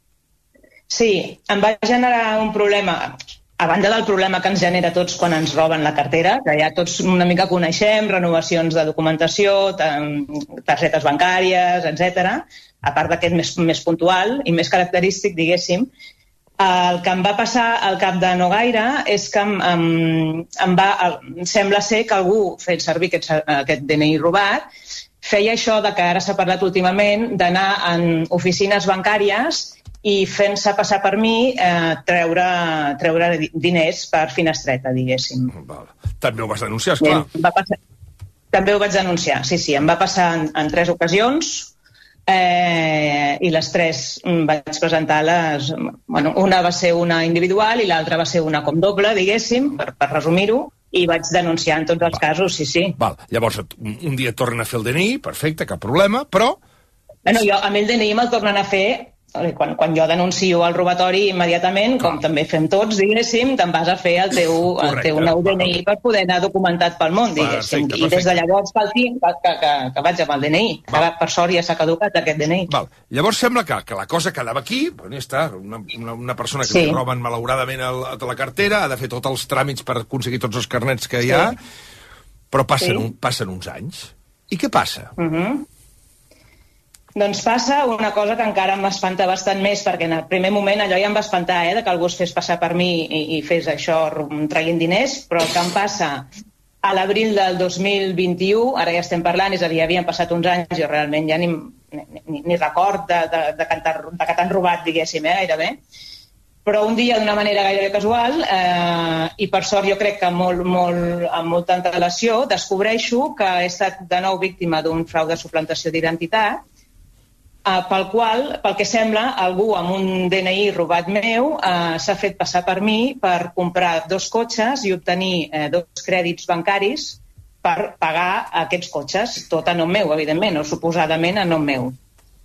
Sí, em va generar un problema, a banda del problema que ens genera a tots quan ens roben la cartera, que ja tots una mica coneixem, renovacions de documentació, targetes bancàries, etcètera, a part d'aquest més, més puntual i més característic, diguéssim. El que em va passar al cap de no gaire és que em, em, em va, em sembla ser que algú fent servir aquest, aquest D N I robat feia això de que ara s'ha parlat últimament d'anar en oficines bancàries i fent-se passar per mi eh, treure, treure diners per finestreta, diguéssim. Val. També ho vas denunciar, esclar. Va passar, també ho vaig denunciar, sí, sí. Em va passar en, en tres ocasions eh, i les tres vaig presentar les... Bueno, una va ser una individual i l'altra va ser una com doble, diguéssim, per, per resumir-ho, i vaig denunciar en tots els Val. casos, sí, sí. Val. Llavors, un dia et tornen a fer el D N I, perfecte, cap problema, però... Bueno, jo, a mi el D N I me'l tornen a fer quan, quan jo denuncio el robatori immediatament, com Clar. també fem tots, diguéssim, te'n vas a fer el teu, el teu nou D N I per poder anar documentat pel món, diguéssim. Perfecte, perfecte. I des de llavors pel tinc que, que, que vaig amb el D N I. Val. Per sort ja s'ha caducat aquest D N I. Val. Llavors sembla que, que la cosa quedava aquí, bueno, està, una, una, una persona que sí. li roben malauradament el, la cartera, ha de fer tots els tràmits per aconseguir tots els carnets que hi ha, sí. però passen, sí. un, passen uns anys. I què passa? Mhm. Uh -huh. Doncs passa una cosa que encara m'espanta bastant més, perquè en el primer moment allò ja em va espantar, eh, de que algú es fes passar per mi i, i fes això traient diners, però el que em passa a l'abril del dos mil vint-i-u, ara ja estem parlant, és a dir, havien passat uns anys, jo realment ja ni, ni, ni record de, de, de, de, de que t'han robat, diguéssim, eh, gairebé, però un dia d'una manera gairebé casual, eh, i per sort jo crec que molt, molt, amb molta antelació, descobreixo que he estat de nou víctima d'un frau de suplantació d'identitat, Uh, pel qual, pel que sembla, algú amb un D N I robat meu uh, s'ha fet passar per mi per comprar dos cotxes i obtenir uh, dos crèdits bancaris per pagar aquests cotxes, tot a nom meu, evidentment, o suposadament a nom meu.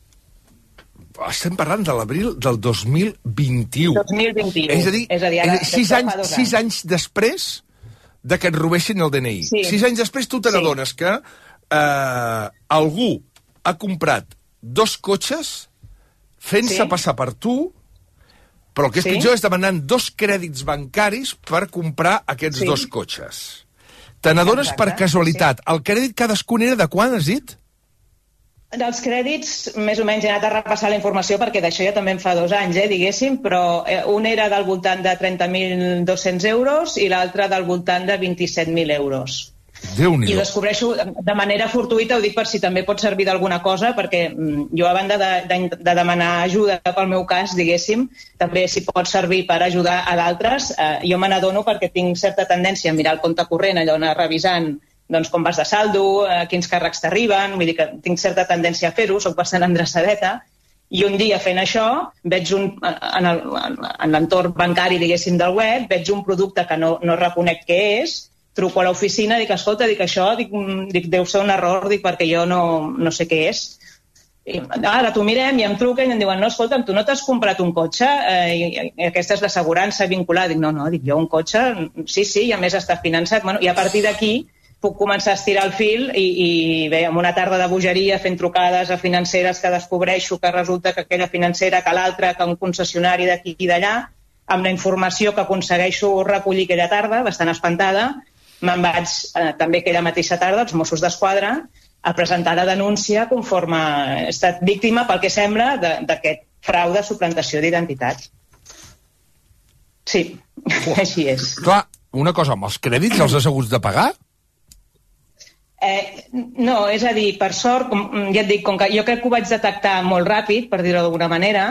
Estem parlant de l'abril del dos mil vint-i-u. dos mil vint-i-u. És a dir, és a dir ara, és sis, anys, anys. sis anys després de que et robessin el D N I. Sí. Sis anys després tu te n'adones sí. que uh, algú ha comprat dos cotxes fent-se sí. passar per tu, però el que és sí. pitjor és demanant dos crèdits bancaris per comprar aquests sí. dos cotxes. Te n'adones per casualitat. Sí. El crèdit cadascun era de quan, has dit? Dels crèdits, més o menys, he anat a repassar la informació perquè d'això ja també en fa dos anys, eh, diguéssim, però un era del voltant de trenta mil dos-cents euros i l'altre del voltant de vint-i-set mil euros. I ho descobreixo de manera fortuïta, ho dic per si també pot servir d'alguna cosa, perquè jo, a banda de, de, de demanar ajuda pel meu cas, diguéssim, també si pot servir per ajudar a d'altres, eh, jo me n'adono perquè tinc certa tendència a mirar el compte corrent, allò anar revisant doncs, com vas de saldo, eh, quins càrrecs t'arriben, vull dir que tinc certa tendència a fer-ho, soc bastant endreçadeta, i un dia fent això, veig un, en l'entorn bancari, diguéssim, del web, veig un producte que no, no reconec què és, truco a l'oficina, dic, escolta, dic això, dic, dic, deu ser un error, dic, perquè jo no, no sé què és. I ara t'ho mirem i em truquen i em diuen, no, escolta'm, tu no t'has comprat un cotxe? Eh, i, i aquesta és l'assegurança vinculada. Dic, no, no, dic, jo un cotxe, sí, sí, i a més està finançat. Bueno, i a partir d'aquí puc començar a estirar el fil i, i bé, amb una tarda de bogeria fent trucades a financeres que descobreixo que resulta que aquella financera, que l'altra, que un concessionari d'aquí i d'allà, amb la informació que aconsegueixo recollir aquella tarda, bastant espantada, me'n vaig eh, també aquella mateixa tarda als Mossos d'Esquadra a presentar la denúncia conforme he estat víctima, pel que sembla, d'aquest frau de suplantació d'identitat. Sí, oh. Així és. Clar, una cosa, amb els crèdits els has hagut de pagar? Eh, no, és a dir, per sort, com, ja et dic, com que jo crec que ho vaig detectar molt ràpid, per dir-ho d'alguna manera,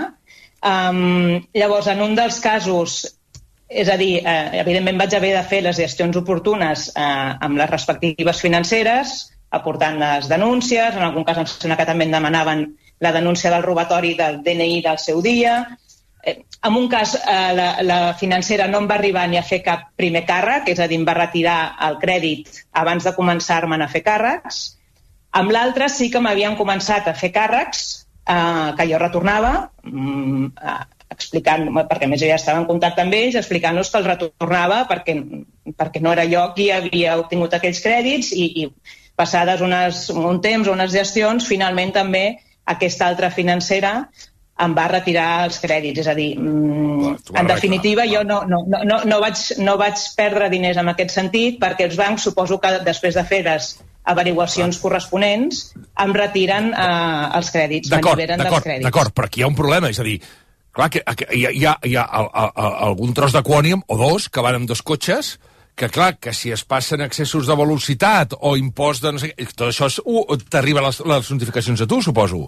um, llavors, en un dels casos, és a dir, eh, evidentment vaig haver de fer les gestions oportunes eh, amb les respectives financeres, aportant les denúncies, en algun cas em sembla que també em demanaven la denúncia del robatori del D N I del seu dia. Eh, en un cas, eh, la, la financera no em va arribar ni a fer cap primer càrrec, és a dir, em va retirar el crèdit abans de començar-me'n a fer càrrecs. Amb l'altre sí que m'havien començat a fer càrrecs eh, que jo retornava, mm, eh, explicant, perquè més jo ja estava en contacte amb ells, explicant-los que els retornava perquè, perquè no era jo qui havia obtingut aquells crèdits i, i passades unes, un temps o unes gestions, finalment també aquesta altra financera em va retirar els crèdits. És a dir, mm, en definitiva, jo no, no, no, no, vaig, no vaig perdre diners en aquest sentit perquè els bancs, suposo que després de fer les averiguacions corresponents, em retiren eh, els crèdits, m'alliberen dels crèdits. D'acord, però aquí hi ha un problema, és a dir, clar, que hi ha, hi ha, hi ha a, a, a, algun tros de quònium, o dos, que van amb dos cotxes, que clar, que si es passen excessos de velocitat o impost de no sé què, tot això uh, t'arriba les, les notificacions a tu, suposo.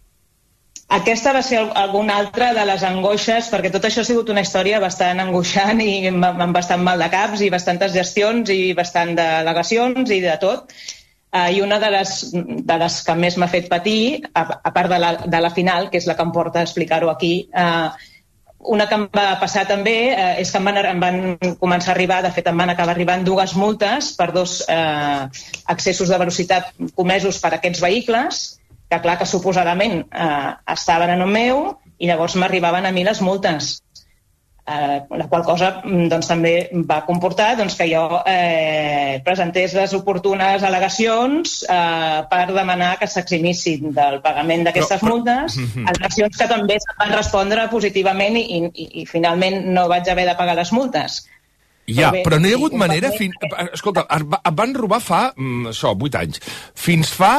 Aquesta va ser alguna altra de les angoixes, perquè tot això ha sigut una història bastant angoixant i amb bastant mal de caps i bastantes gestions i bastant d'al·legacions i de tot. Uh, I una de les, de les que més m'ha fet patir, a, a part de la, de la final, que és la que em porta a explicar-ho aquí, uh, una que em va passar també uh, és que em van, em van començar a arribar, de fet em van acabar arribant dues multes per dos uh, excessos de velocitat comesos per aquests vehicles, que clar que suposadament uh, estaven a nom meu i llavors m'arribaven a mi les multes. Eh, la qual cosa doncs, també va comportar doncs, que jo eh, presentés les oportunes al·legacions eh, per demanar que s'eximissin del pagament d'aquestes però, però... multes, al·legacions que també se'n van respondre positivament i, i, i finalment no vaig haver de pagar les multes. Ja, però, bé, però no hi ha hagut manera... Fin... Escolta, et van robar fa, això, vuit anys. Fins fa...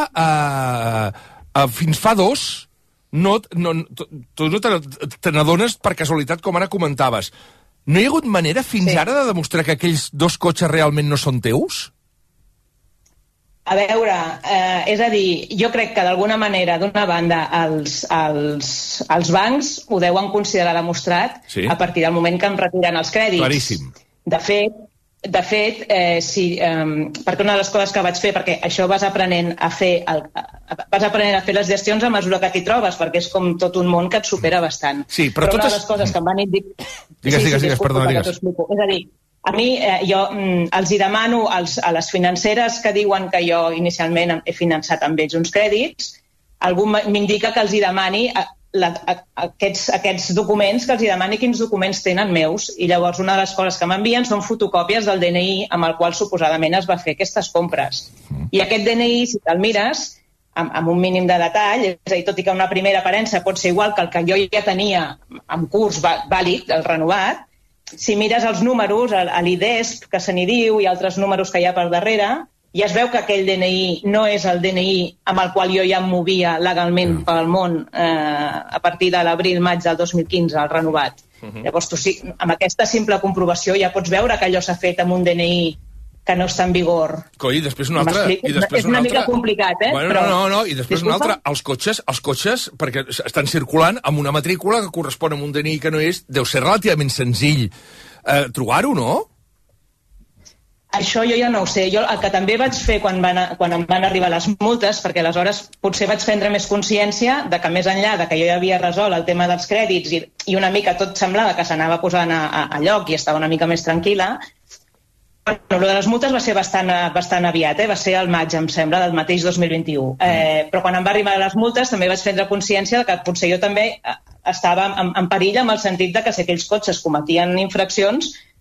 Eh, fins fa dos... No, no, tu no te n'adones per casualitat, com ara comentaves. No hi ha hagut manera fins sí. ara de demostrar que aquells dos cotxes realment no són teus? A veure, eh, és a dir, jo crec que d'alguna manera, d'una banda, els, els, els bancs ho deuen considerar demostrat sí. a partir del moment que em retiren els crèdits. Claríssim. De fet, de fet eh, sí, eh, perquè una de les coses que vaig fer, perquè això vas aprenent a fer el, vas aprenent a fer les gestions a mesura que t'hi trobes, perquè és com tot un món que et supera bastant. Sí, però, però totes... una de les coses que em van dir... Digues, sí, digues, sí, digues, perdona, digues. És a dir, a mi, eh, jo mm, els hi demano als, a les financeres que diuen que jo inicialment he finançat amb ells uns crèdits, algú m'indica que els hi demani la, a, aquests, aquests documents, que els hi demani quins documents tenen meus, i llavors una de les coses que m'envien són fotocòpies del D N I amb el qual suposadament es va fer aquestes compres. I aquest D N I, si te'l mires, amb, amb un mínim de detall, és a dir, tot i que una primera aparença pot ser igual que el que jo ja tenia en curs vàlid, el renovat, si mires els números, l'I D E S P, que se n'hi diu, i altres números que hi ha per darrere, i es veu que aquell D N I no és el D N I amb el qual jo ja em movia legalment pel món eh, a partir de l'abril-maig del dos mil quinze, el renovat. Uh -huh. Llavors, tu sí, amb aquesta simple comprovació ja pots veure que allò s'ha fet amb un D N I que no està en vigor. Coi, i després un altre... I després és una un mica altre... complicat, eh? Bueno, Però... no, no, no, i després Disculpa? un altre. Els cotxes, els cotxes, perquè estan circulant amb una matrícula que correspon a un D N I que no és, deu ser relativament senzill eh, trobar-ho, no? Això jo ja no ho sé. Jo el que també vaig fer quan, van, quan em van arribar les multes, perquè aleshores potser vaig prendre més consciència de que més enllà de que jo ja havia resolt el tema dels crèdits i, i una mica tot semblava que s'anava posant a, a, a lloc i estava una mica més tranquil·la. Bueno, el de les multes va ser bastant, bastant aviat, eh? Va ser al maig, em sembla, del mateix dos mil vint-i-u. Eh, però quan em va arribar les multes també vaig prendre consciència que potser jo també estava en, en perill amb el sentit de que si aquells cotxes cometien infraccions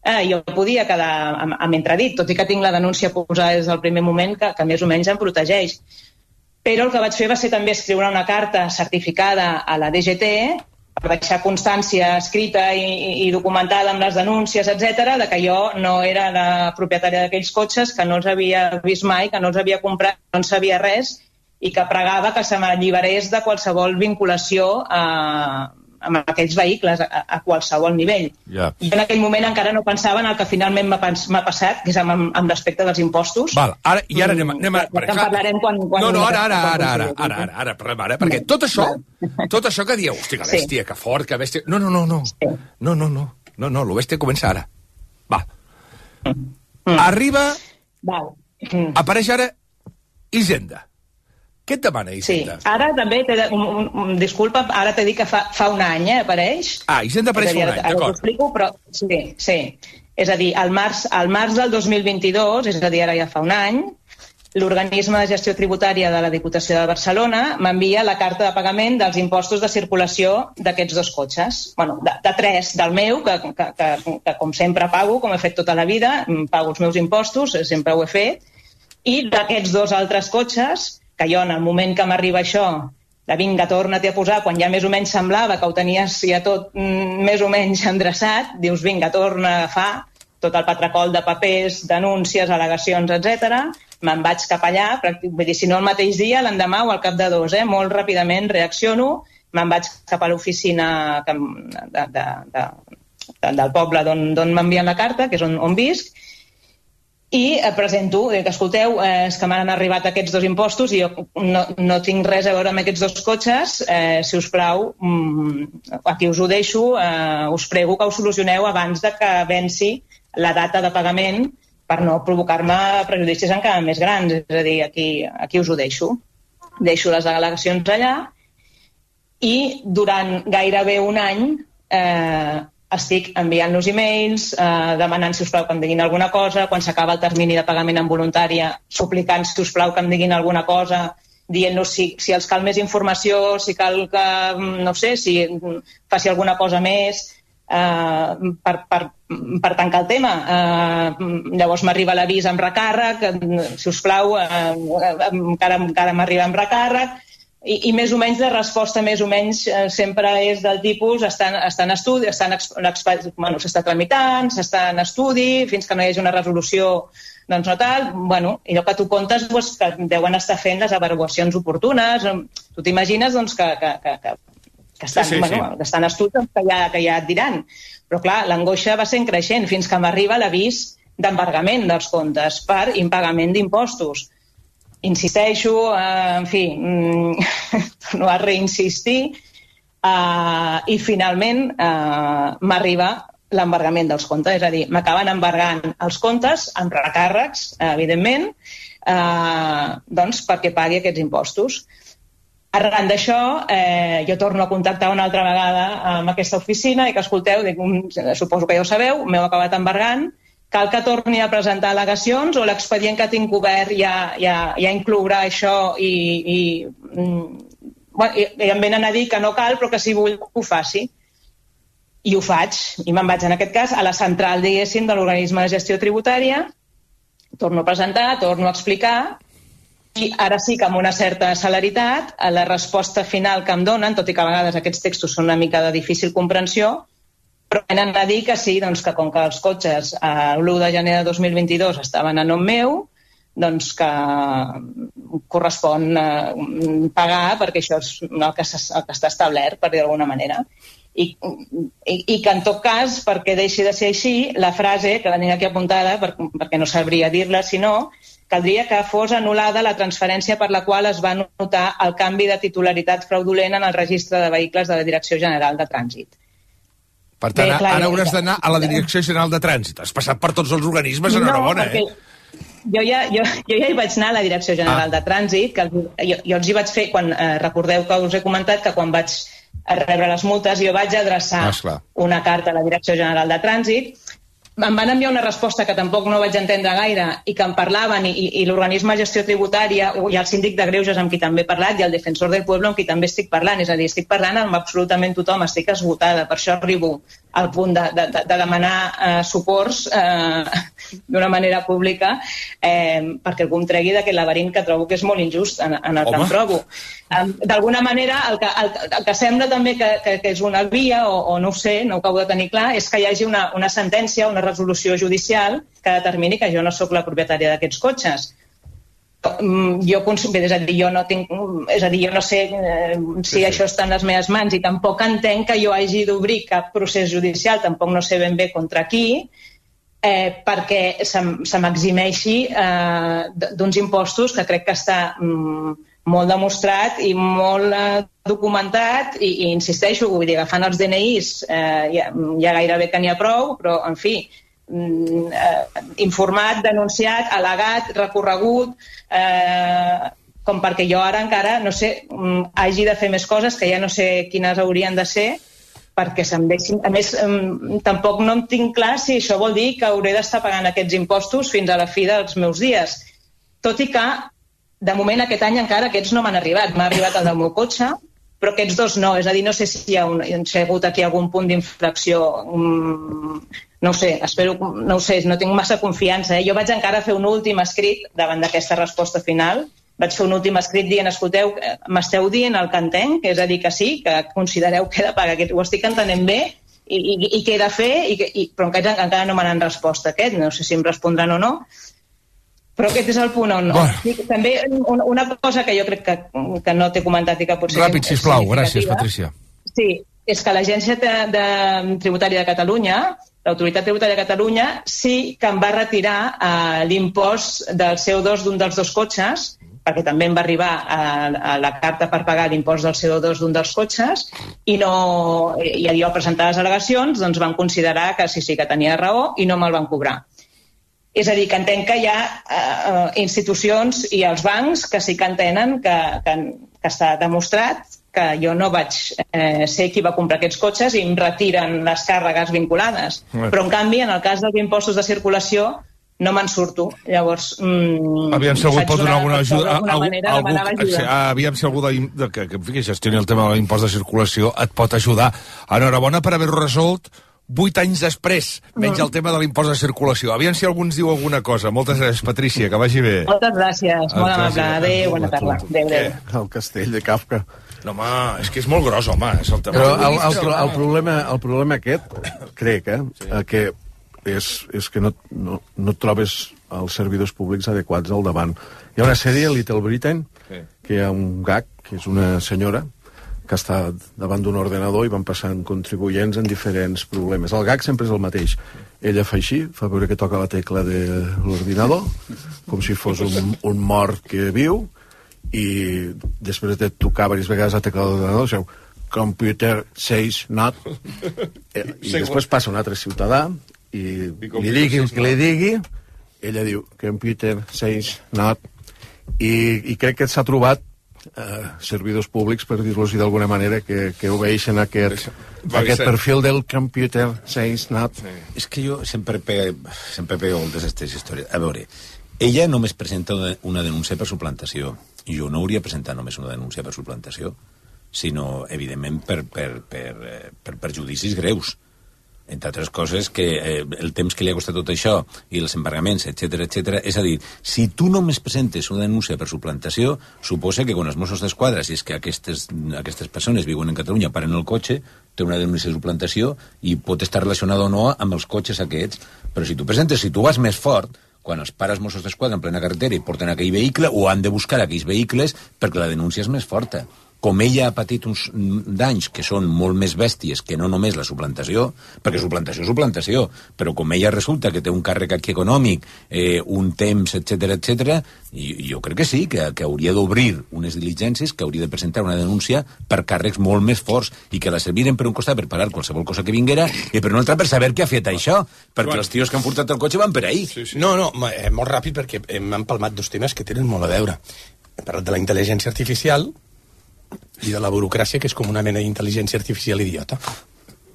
eh, jo podia quedar amb, amb entredit, tot i que tinc la denúncia posada des del primer moment que, que més o menys em protegeix. Però el que vaig fer va ser també escriure una carta certificada a la D G T per deixar constància escrita i, i documentada amb les denúncies, etcètera, de que jo no era la propietària d'aquells cotxes, que no els havia vist mai, que no els havia comprat, no en sabia res, i que pregava que se m'alliberés de qualsevol vinculació a, amb aquells vehicles a, a qualsevol nivell. Ja. I en aquell moment encara no pensava en el que finalment m'ha passat, que és amb, amb l'aspecte dels impostos. Val, ara, i ara anem, anem a... Ja en parlarem quan... quan no, no, ara, ara, ara, ara, ara, ara, ara, parlem ara, perquè tot això, tot això que dieu, hòstia, que bèstia, sí. que fort, que bèstia... No, no, no, no, sí. no, no, no, no, no, lo bèstia comença ara. Va. Mm. Arriba, Val. Mm. apareix ara Hisenda. Què et demana Hisenda? Sí, ara també, t'he de, un, un, un, disculpa, ara t'he dit que fa, fa un any, eh, apareix. Ah, Hisenda apareix fa un any, d'acord. Ara t'ho explico, però sí, sí. És a dir, al març, al març del dos mil vint-i-dos, és a dir, ara ja fa un any, l'organisme de gestió tributària de la Diputació de Barcelona m'envia la carta de pagament dels impostos de circulació d'aquests dos cotxes. Bueno, de, de tres, del meu, que, que, que, que com sempre pago, com he fet tota la vida, pago els meus impostos, sempre ho he fet, i d'aquests dos altres cotxes, que jo en el moment que m'arriba això, de vinga, torna-t'hi a posar, quan ja més o menys semblava que ho tenies ja tot mm, més o menys endreçat, dius vinga, torna a agafar tot el patracol de papers, denúncies, al·legacions, etcètera. Me'n vaig cap allà, vull dir, si no el mateix dia, l'endemà o al cap de dos, eh? Molt ràpidament reacciono, me'n vaig cap a l'oficina de, de, de, de, del poble d'on m'envien la carta, que és on, on visc, i presento, que escolteu, eh, és que m'han arribat aquests dos impostos i jo no, no tinc res a veure amb aquests dos cotxes, eh, si us plau, mm, aquí us ho deixo, eh, us prego que ho solucioneu abans de que venci la data de pagament per no provocar-me prejudicis encara més grans, és a dir, aquí, aquí us ho deixo. Deixo les al·legacions allà i durant gairebé un any eh, estic enviant-los e-mails, eh, demanant, si us plau, que em diguin alguna cosa, quan s'acaba el termini de pagament en voluntària, suplicant, si us plau, que em diguin alguna cosa, dient-los si, si els cal més informació, si cal que, no sé, si faci alguna cosa més eh, per, per, per tancar el tema. Eh, llavors m'arriba l'avís amb recàrrec, si us plau, eh, encara, encara m'arriba amb recàrrec, I, i més o menys de resposta més o menys eh, sempre és del tipus estan, estan en estudi, estan, bueno, s'està tramitant, s'està en estudi, fins que no hi hagi una resolució, doncs no tal, bueno, i allò que tu comptes doncs, que deuen estar fent les avaluacions oportunes, tu t'imagines doncs, que, que, que, que, que, estan, sí, sí, bueno, sí. que estan en estudi, doncs, que, ja, que ja et diran. Però clar, l'angoixa va sent creixent fins que m'arriba l'avís d'embargament dels comptes per impagament d'impostos. Insisteixo, eh, en fi, mm, no a reinsistir, eh, i finalment eh, m'arriba l'embargament dels comptes, és a dir, m'acaben embargant els comptes amb recàrrecs, eh, evidentment, eh, doncs perquè pagui aquests impostos. Arran d'això, eh, jo torno a contactar una altra vegada amb aquesta oficina i que, escolteu, dic, suposo que ja ho sabeu, m'heu acabat embargant, cal que torni a presentar al·legacions o l'expedient que tinc obert ja, ja, ja inclourà això i, i, bueno, i, i em venen a dir que no cal però que si vull que ho faci. I ho faig. I me'n vaig, en aquest cas, a la central, diguéssim, de l'organisme de gestió tributària, torno a presentar, torno a explicar i ara sí que amb una certa celeritat a la resposta final que em donen, tot i que a vegades aquests textos són una mica de difícil comprensió, però venen a dir que sí, doncs que com que els cotxes l'u de gener de dos mil vint-i-dos estaven a nom meu, doncs que correspon eh, pagar perquè això és el que, el que està establert, per dir d'alguna manera. I, i, I que en tot cas, perquè deixi de ser així, la frase, que la tinc aquí apuntada, per, perquè no sabria dir-la, si no, caldria que fos anul·lada la transferència per la qual es va notar el canvi de titularitat fraudulent en el registre de vehicles de la Direcció General de Trànsit. Per tant, Bé, clar, ara hauràs d'anar a la Direcció General de Trànsit. Has passat per tots els organismes, enhorabona, no, eh? Jo ja, jo, jo ja hi vaig anar a la Direcció General ah. de Trànsit, que jo, jo els hi vaig fer, quan eh, recordeu que us he comentat que quan vaig rebre les multes jo vaig adreçar ah, una carta a la Direcció General de Trànsit em van enviar una resposta que tampoc no vaig entendre gaire i que em parlaven, i, i l'organisme de gestió tributària, i el síndic de Greuges amb qui també he parlat, i el defensor del pueblo amb qui també estic parlant, és a dir, estic parlant amb absolutament tothom, estic esgotada, per això arribo al punt de, de, de demanar eh, suports eh, d'una manera pública eh, perquè algú em tregui d'aquest laberint que trobo que és molt injust en, en el Home. que em trobo. Um, D'alguna manera, el que, el, el que sembla també que, que, que és una via, o, o no ho sé, no ho acabo de tenir clar, és que hi hagi una, una sentència, una resolució judicial que determini que jo no sóc la propietària d'aquests cotxes. Jo, és a dir, jo no tinc, és a dir, jo no sé eh, si sí, sí. això està en les meves mans, i tampoc entenc que jo hagi d'obrir cap procés judicial, tampoc no sé ben bé contra qui, eh, perquè se, se m'eximeixi eh, d'uns impostos que crec que està mm, molt demostrat i molt eh, documentat, i, i insisteixo, vull dir, agafant els D N Is eh, ja, ja gairebé que n'hi ha prou, però en fi, mm, eh, informat, denunciat, al·legat, recorregut, eh, com perquè jo ara encara, no sé, mm, hagi de fer més coses que ja no sé quines haurien de ser, perquè se'm deixin... A més, mm, tampoc no em tinc clar si això vol dir que hauré d'estar pagant aquests impostos fins a la fi dels meus dies. Tot i que, de moment, aquest any encara aquests no m'han arribat. M'ha arribat el del meu cotxe, però aquests dos no. És a dir, no sé si hi ha, un, si ha hagut aquí algun punt d'infracció. Mm, no ho sé, espero... No ho sé, no tinc massa confiança. Eh? Jo vaig encara fer un últim escrit davant d'aquesta resposta final. Vaig fer un últim escrit dient, escolteu, m'esteu dient el que entenc, és a dir, que sí, que considereu que he de pagar, que ho estic entenent bé i, i, i què he de fer, i, i, però encara, encara no me n'han respost aquest, no sé si em respondran o no, però aquest és el punt on... Bueno. I també una, una cosa que jo crec que, que no t'he comentat i que potser... Ràpid, sisplau, gràcies, Patrícia. Sí, és que l'Agència de, de Tributària de Catalunya, l'Autoritat Tributària de Catalunya, sí que em va retirar eh, l'impost del C O dos d'un dels dos cotxes, perquè també em va arribar a, a la carta per pagar l'impost del C O dos d'un dels cotxes, i, no, i jo al presentar les al·legacions doncs van considerar que sí, sí, que tenia raó i no me'l van cobrar. És a dir, que entenc que hi ha eh, institucions i els bancs que sí que entenen que, que, que està demostrat que jo no vaig eh, ser qui va comprar aquests cotxes i em retiren les càrregues vinculades. Right. Però, en canvi, en el cas dels impostos de circulació, no me'n surto. Llavors, mm, aviam si algú pot donar alguna ajuda. Algú, algú, ajuda. Aviam si algú de, de, que, que, que gestioni el tema de l'impost de circulació et pot ajudar. Enhorabona per haver-ho resolt vuit anys després, menys el tema de l'impost de circulació. Aviam si algú ens diu alguna cosa. Moltes gràcies, Patrícia, que vagi bé. Moltes gràcies, molt amable. Adéu, bona tarda. Adéu, adéu. El castell de Kafka. No, home, és que és molt gros, home. És el tema. Però el, el, el, el, problema, el problema aquest, crec, eh, sí. que és, és que no, no, no trobes els servidors públics adequats al davant. Hi ha una sèrie, Little Britain, sí. que hi ha un gag, que és una senyora, que està davant d'un ordenador i van passant contribuents en diferents problemes. El gag sempre és el mateix. Ella fa així, fa veure que toca la tecla de l'ordinador, com si fos un, un mort que viu, i després de tocar diverses vegades la tecla de l'ordenador, diu, computer says not, i després passa un altre ciutadà, i li digui el que li digui, ella diu, computer says not, i, i crec que s'ha trobat Uh, servidors públics, per dir-los d'alguna manera, que, que obeeixen aquest, aquest perfil del computer says not. Sí. És que jo sempre pe, sempre pego moltes aquestes històries. A veure, ella només presenta una, una denúncia per suplantació. Jo no hauria presentat només una denúncia per suplantació, sinó, evidentment, per, per, per, per perjudicis greus. Entre altres coses, que eh, el temps que li ha costat tot això i els embargaments, etcètera, etcètera. És a dir, si tu només presentes una denúncia per suplantació, suposa que quan els Mossos d'Esquadra, si és que aquestes, aquestes persones viuen en Catalunya, paren el cotxe, té una denúncia de suplantació i pot estar relacionada o no amb els cotxes aquests. Però si tu presentes, si tu vas més fort, quan els pares Mossos d'Esquadra en plena carretera i porten aquell vehicle, o han de buscar aquells vehicles perquè la denúncia és més forta. Com ella ha patit uns danys que són molt més bèsties que no només la suplantació, perquè suplantació és suplantació, però com ella resulta que té un càrrec aquí econòmic, eh, un temps, etcètera, etcètera, i jo crec que sí, que, que hauria d'obrir unes diligències, que hauria de presentar una denúncia per càrrecs molt més forts i que la serviren per un costat per parar qualsevol cosa que vinguera i per un altre per saber què ha fet això, perquè els tios que han furtat el cotxe van per ahir. Sí, sí. No, no, molt ràpid, perquè hem empalmat dos temes que tenen molt a veure. Hem parlat de la intel·ligència artificial i de la burocràcia, que és com una mena d'intel·ligència artificial idiota.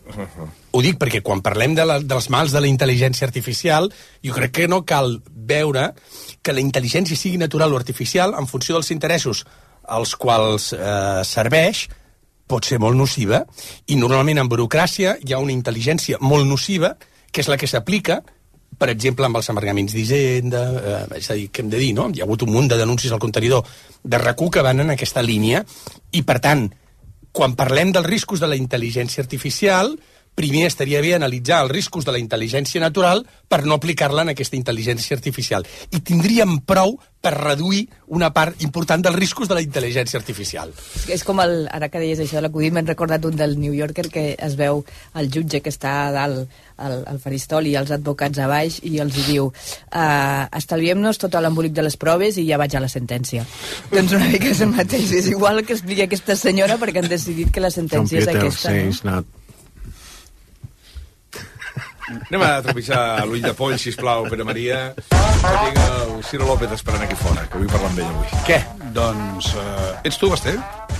Ho dic perquè quan parlem de la, dels mals de la intel·ligència artificial, jo crec que no cal veure que la intel·ligència sigui natural o artificial en funció dels interessos als quals eh, serveix, pot ser molt nociva, i normalment en burocràcia hi ha una intel·ligència molt nociva, que és la que s'aplica, per exemple, amb els amargaments d'Hisenda, eh, és a dir, què hem de dir, no? Hi ha hagut un munt de denúncies al contenidor de R A C U que van en aquesta línia, i per tant, quan parlem dels riscos de la intel·ligència artificial, primer estaria bé analitzar els riscos de la intel·ligència natural per no aplicar-la en aquesta intel·ligència artificial. I tindríem prou per reduir una part important dels riscos de la intel·ligència artificial. És, que és com el, ara que deies això de l'acudit, m'he recordat un del New Yorker que es veu el jutge que està a dalt al, al faristol i els advocats a baix i els hi diu uh, estalviem-nos tot l'embolic de les proves i ja vaig a la sentència. Doncs una mica és el mateix. És igual que expliqui aquesta senyora perquè han decidit que la sentència és aquesta. No? Anem a trepitjar l'ull de poll, sisplau, Pere Maria. Que tinc el Ciro López esperant aquí fora, que vull parlar amb ell avui. Què? Doncs... Uh, ets tu, Basté?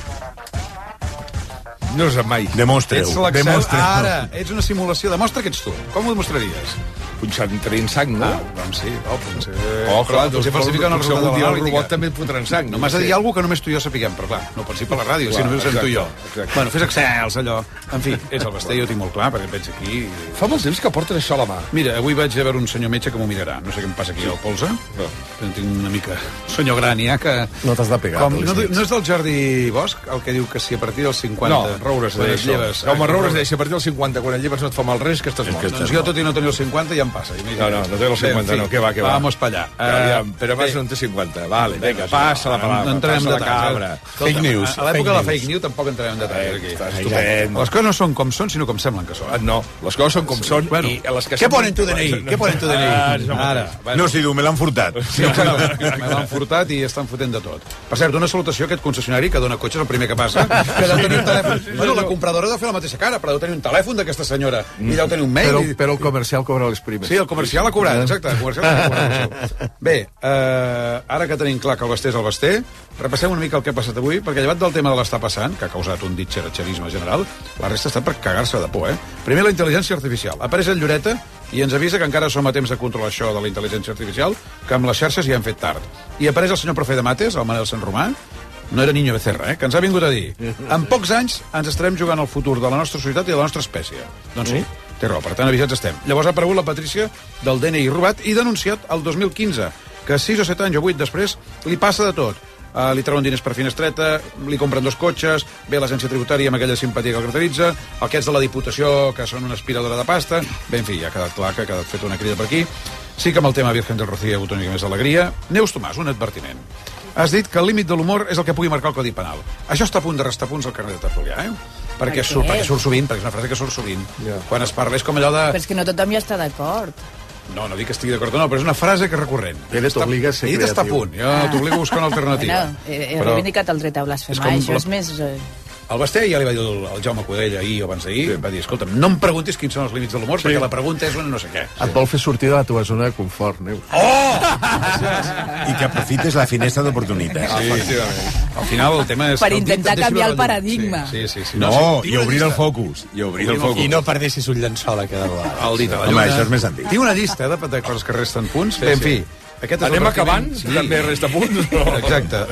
No ho sap mai. Demostra-ho. Ets l'Excel. Ara, ets una simulació. Demostra que ets tu. Com ho demostraries? Punxant traient sang, no? Ah, doncs sí. Oh, potser... Oh, clar, doncs falsifiquen el resultat de el robot també et fotran sang. No m'has de dir alguna cosa que només tu i jo sapiguem, però clar, no pots dir per la ràdio, si només ho sent tu i jo. Bueno, fes excels, allò. En fi, ets el Basté, jo ho tinc molt clar, perquè et veig aquí... Fa molt temps que portes això a la mà. Mira, avui vaig a veure un senyor metge que m'ho mirarà. No sé què em passa aquí al polze. No. Tinc una mica... Senyor gran, ja que... No t'has de pegar. Com, no, no és del Jordi Bosch, el que diu que si a partir dels cinquanta... No, Roures deia això. Home, Roures deia, si a partir dels cinquanta, quan et lleves no et fa mal res, que estàs mort. Doncs jo, tot i no tenir els cinquanta, ja em passa. No, no, no té els cinquanta, no, què va, què va. Vamos pa allà. Uh, però Mas no en té cinquanta. Vale, vinga, passa la palabra, no passa la cabra. Fake news. A l'època de la fake news tampoc entrarem en detalls aquí. Està estupend. Les coses no són com són, sinó com semblen que són. No, les coses són com són i les que... Què ponen tu D N I? Què ponen tu D N I? Ara. No, si diu, me l'han furtat. Me l'han furtat i estan fotent de tot. Per cert, una salutació a aquest concessionari que dona cotxes el primer que passa, que deu tenir un telèfon. Bueno, la compradora deu fer la mateixa cara, però deu tenir un telèfon d'aquesta senyora i deu tenir un mail. Però el comercial cobra les primes. Sí, el comercial ha cobrat, exacte. El comercial ha cobrat. Bé, ara que tenim clar que el Basté és el Basté, repassem una mica el que ha passat avui, perquè llevat del tema de l'està passant, que ha causat un dit xeratxerisme general, la resta està per cagar-se de por, eh? Primer, la intel·ligència artificial. Apareix el Lloreta i ens avisa que encara som a temps de controlar això de la intel·ligència artificial, que amb les xarxes ja hem fet tard. I apareix el senyor profe de mates, el Manel Sant Romà, no era Niño Becerra, eh? Que ens ha vingut a dir en pocs anys ens estarem jugant el futur de la nostra societat i de la nostra espècie. Doncs sí, té raó, per tant, avisats estem. Llavors ha aparegut la Patrícia del D N I robat i denunciat el dos mil quinze, que sis o set anys o vuit després li passa de tot. Uh, li treuen diners per finestreta, li compren dos cotxes, ve l'agència tributària amb aquella simpatia que el caracteritza, aquests de la Diputació, que són una aspiradora de pasta... Bé, en fi, ja ha quedat clar que ha quedat fet una crida per aquí. Sí que amb el tema Virgen del Rocío hi ha hagut una mica més d'alegria. Neus Tomàs, un advertiment. Has dit que el límit de l'humor és el que pugui marcar el Codi Penal. Això està a punt de restar punts al carrer de Tertulià, eh? Perquè surt, perquè surt sovint, perquè és una frase que surt sovint. Yeah. Quan es parla és com allò de... Però és que no tothom hi està d'acord. No, no dic que estigui d'acord o no, però és una frase que és recurrent. Ell t'obliga a ser creatiu. Ell està a punt, jo t'obligo a buscar una alternativa. Bueno, he, he però... reivindicat el dret a blasfemar, això és més... Eh... El Basté ja li va dir el Jaume Codell ahir o abans d'ahir, sí. Va dir, escolta'm, no em preguntis quins són els límits de l'humor, sí. Perquè la pregunta és una no sé què. Et sí. Vol fer sortir de la teva zona de confort, Neus. Oh! I que aprofites la finestra d'oportunitat. Sí, efectivament. Al final el tema és... Per intentar canviar el paradigma. Sí, sí, sí. No, no sí, i obrir el focus. I obrir el focus. I no perdessis un llençol a cada vegada. El dit a la lluna. Home, això és més antic. Tinc una llista de, de coses que resten punts. Sí, Bé, en fi, aquest és anem acabant, sí. També resta punts. Però... Exacte.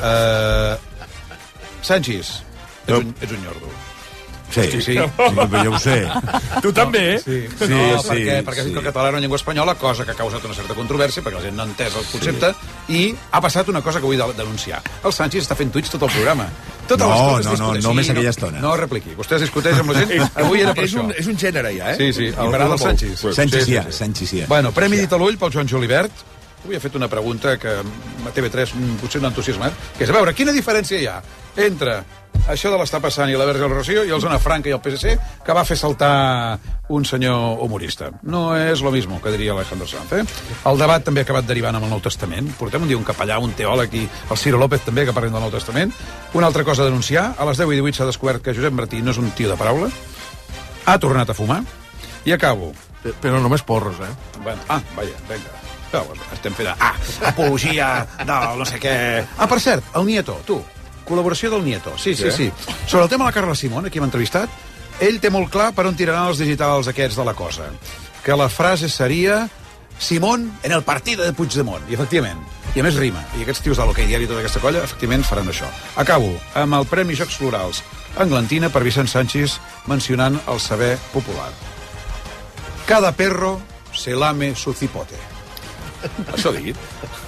Uh, Sanchis, ets un, ets un nyordo. Sí, sí, sí, sí, jo ho sé. Tu també, eh? Sí, sí, no, sí, perquè, perquè sí. El català era una llengua espanyola, cosa que ha causat una certa controvèrsia, perquè la gent no ha entès el concepte, sí. I ha passat una cosa que vull denunciar. El Sanchis està fent tuits tot el programa. Tota no, no, no, no, només aquella estona. No, no repliqui. Vostè es discuteix amb la gent. Avui era per és això. Un, és un gènere ja, eh? Sí, sí, el Brad del Sanchis. Sanchisià, Sanchisià. Bueno, Premi dit a l'ull pel Joan Julibert. Avui ha fet una pregunta que a T V tres potser no ha entusiasmat, que és a veure, quina diferència hi ha entre això de l'està passant i la Verge del Rocío i el Zona Franca i el P S C, que va fer saltar un senyor humorista. No és lo mismo, que diria Alejandro Sanz, eh? El debat també ha acabat derivant amb el Nou Testament. Portem un dia un capellà, un teòleg i el Ciro López també, que parlem del Nou Testament. Una altra cosa a denunciar. A les deu i divuit s'ha descobert que Josep Martí no és un tio de paraula. Ha tornat a fumar. I acabo. Però només porros, eh? Bueno, ah, vaja, vinga. No, estem fent... Ah, apologia del no sé què... Ah, per cert, el Nieto, tu. Col·laboració del Nieto. Sí, sí, sí. sí. Sobre el tema de la Carla Simón, aquí hem entrevistat, ell té molt clar per on tiraran els digitals aquests de la cosa. Que la frase seria Simón en el partido de Puigdemont. I efectivament, i a més rima. I aquests tios de l'Hockey Diari i tota aquesta colla, efectivament, faran això. Acabo amb el Premi Jocs Florals Englantina per Vicent Sanchis mencionant el saber popular. Cada perro se lame su cipote. Això dit.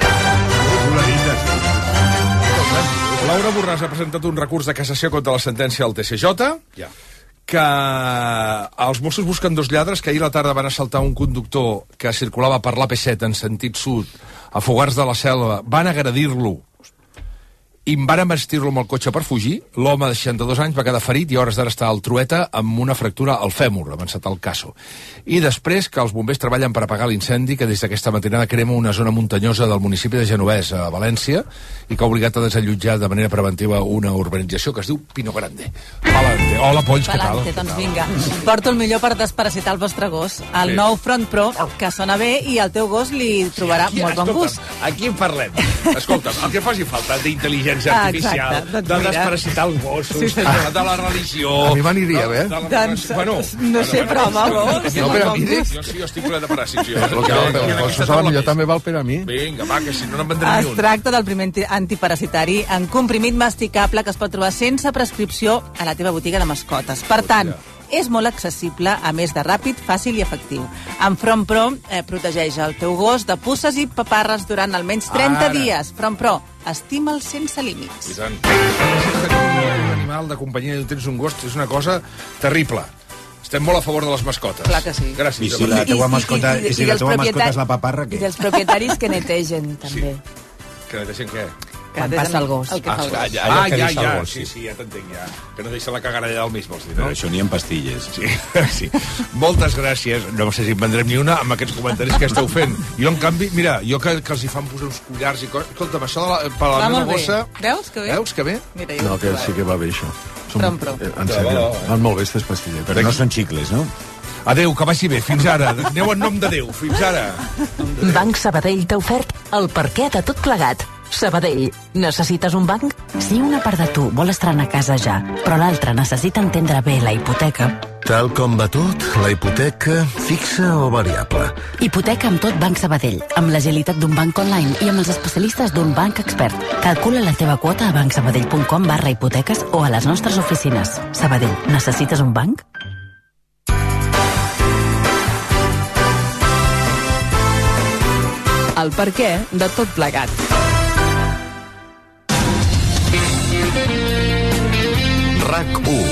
Laura Borràs ha presentat un recurs de cassació contra la sentència del T C J. Ja. Que els Mossos busquen dos lladres que ahir a la tarda van assaltar un conductor que circulava per l'A P set en sentit sud a Fogars de la Selva. Van agredir-lo i van embestir-lo amb el cotxe per fugir. L'home de seixanta-dos anys va quedar ferit i a hores d'ara està al Trueta amb una fractura al fèmur, avançat al caso. I després que els bombers treballen per apagar l'incendi que des d'aquesta matinada crema una zona muntanyosa del municipi de Genovès, a València, i que ha obligat a desallotjar de manera preventiva una urbanització que es diu Pino Grande. Palante. Hola, polls, què tal? Palante, doncs vinga. Porto el millor per desparasitar el vostre gos, el sí. nou Front Pro, que sona bé i al teu gos li trobarà sí, molt bon gust. Aquí en parlem. Escolta'm, el que faci falta d'intel·ligència artificial, ah, exacte, doncs de desparasitar els gossos, sí, sí. De, de la religió... A mi m'aniria bé. De, de la... Doncs, bueno, no sé, però home, gos... No, per a mi... Jo sí, jo estic ple de paràsits. Jo. Però que els gossos a la millor també val per a mi. Vinga, va, que si no, no en vendrem ni un. Es tracta del primer antiparasitari en comprimit masticable que es pot trobar sense prescripció a la teva botiga de mascotes. Per tant, és molt accessible, a més de ràpid, fàcil i efectiu. En Front Pro eh, protegeix el teu gos de pusses i paparres durant almenys trenta Ara. dies. Front Pro, estima'l sense límits. I tant. Un animal de companyia i tens un gos és una cosa terrible. Estem molt a favor de les mascotes. Clar que sí. Gràcies. I si la teua mascota, I, i, i, i si la teua mascota és la paparra, què? I dels propietaris que netegen, també. Sí. Que netegen què? Quan passa el gos. El que ah, fa el gos. Ja, ah, ja, ja, gos, sí, sí, ja t'entenc, ja. Que no deixa la cagarella del mig, vols dir, no? Però això ni en pastilles. Sí, sí. Moltes gràcies. No sé si en vendrem ni una amb aquests comentaris que esteu fent. Jo, en canvi, mira, jo que, que els hi fan posar uns collars i coses... Escolta'm, això de la, per la va meva bossa... Veus que bé? Veus que bé? Mira, no, que sí que va bé, això. Front Pro. Eh, en sèrio, van molt bé aquestes pastilles. Però no són xicles, no? Adéu, que vagi bé. Fins ara. Aneu en nom de Déu. Fins ara. Banc Sabadell t'ha ofert el perquè de tot plegat. Sabadell, necessites un banc? Si una part de tu vol estrenar casa ja, però l'altra necessita entendre bé la hipoteca... Tal com va tot, la hipoteca fixa o variable. Hipoteca amb tot Banc Sabadell, amb l'agilitat d'un banc online i amb els especialistes d'un banc expert. Calcula la teva quota a bancsabadell.com barra hipoteques o a les nostres oficines. Sabadell, necessites un banc? El perquè de tot plegat. RAC u.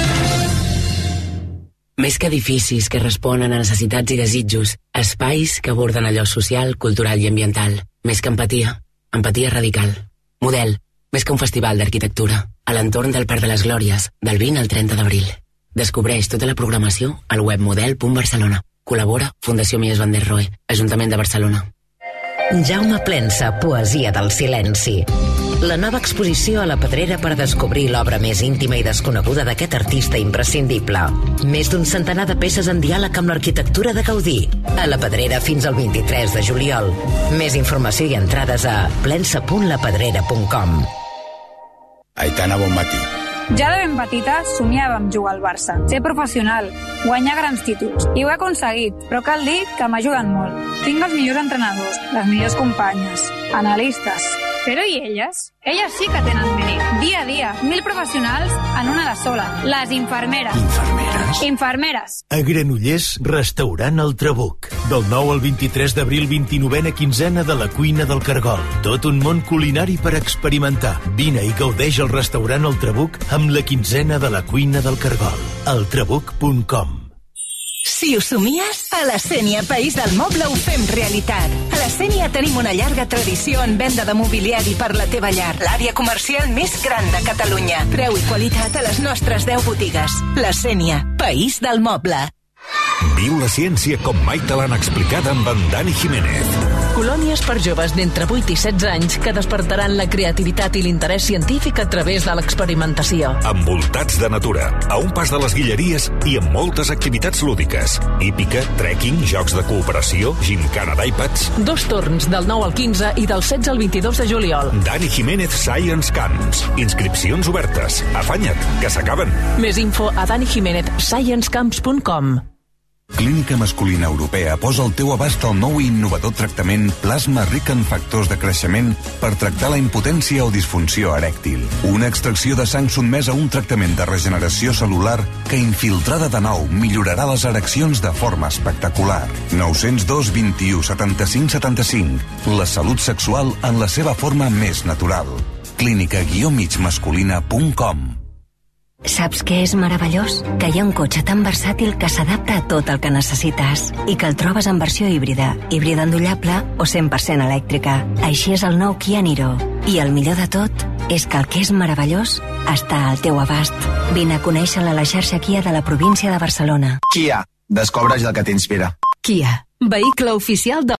Més que edificis que responen a necessitats i desitjos, espais que aborden allò social, cultural i ambiental. Més que empatia, empatia radical. Model, més que un festival d'arquitectura. A l'entorn del Parc de les Glòries, del vint al trenta d'abril. Descobreix tota la programació al web model punt barcelona. Col·labora Fundació Mies van der Rohe, Ajuntament de Barcelona. Jaume Plensa, Poesia del silenci. La nova exposició a la Pedrera per descobrir l'obra més íntima i desconeguda d'aquest artista imprescindible. Més d'un centenar de peces en diàleg amb l'arquitectura de Gaudí. A la Pedrera fins al vint-i-tres de juliol. Més informació i entrades a plensa punt la pedrera punt com. Aitana, bon matí. Ja de ben petita somiava amb jugar al Barça, ser professional, guanyar grans títols. I ho he aconseguit, però cal dir que m'ajuden molt. Tinc els millors entrenadors, les millors companyes, analistes. Però i elles? Elles sí que tenen mèrit. Dia a dia, mil professionals en una de sola. Les infermeres. Infermeres? Infermeres. A Granollers, restaurant El Trabuc. Del nou al vint-i-tres d'abril, vint-i-novena quinzena de la cuina del Cargol. Tot un món culinari per experimentar. Vine i gaudeix el restaurant El Trabuc amb la quinzena de la cuina del Cargol. el trabuc punt com. Si ho somies, a la Sénia, País del Moble, ho fem realitat. A la Sénia tenim una llarga tradició en venda de mobiliari per la teva llar. L'àrea comercial més gran de Catalunya. Preu i qualitat a les nostres deu botigues. La Sénia, País del Moble. Viu la ciència com mai te l'han explicat amb en Dani Jiménez. Colònies per joves d'entre vuit i setze anys que despertaran la creativitat i l'interès científic a través de l'experimentació. Envoltats de natura, a un pas de les Guilleries i amb moltes activitats lúdiques. Hípica, trekking, jocs de cooperació, gimcana d'iPads... Dos torns del nou al quinze i del setze al vint-i-dos de juliol. Dani Jiménez Science Camps. Inscripcions obertes. Afanya't, que s'acaben. Més info a dani jiménez science camps punt com. Clínica Masculina Europea posa al teu abast el nou i innovador tractament plasma ric en factors de creixement per tractar la impotència o disfunció erèctil. Una extracció de sang sotmesa a un tractament de regeneració cel·lular que, infiltrada de nou, millorarà les ereccions de forma espectacular. nou zero dos, vint-i-u, setanta-cinc, setanta-cinc. La salut sexual en la seva forma més natural. clínica guió mig masculina punt com. Saps què és meravellós? Que hi ha un cotxe tan versàtil que s'adapta a tot el que necessites i que el trobes en versió híbrida, híbrida endollable o cent per cent elèctrica. Així és el nou Kia Niro. I el millor de tot és que el que és meravellós està al teu abast. Vine a conèixer-la a la xarxa Kia de la província de Barcelona. Kia, descobreix el que t'inspira. Kia, vehicle oficial de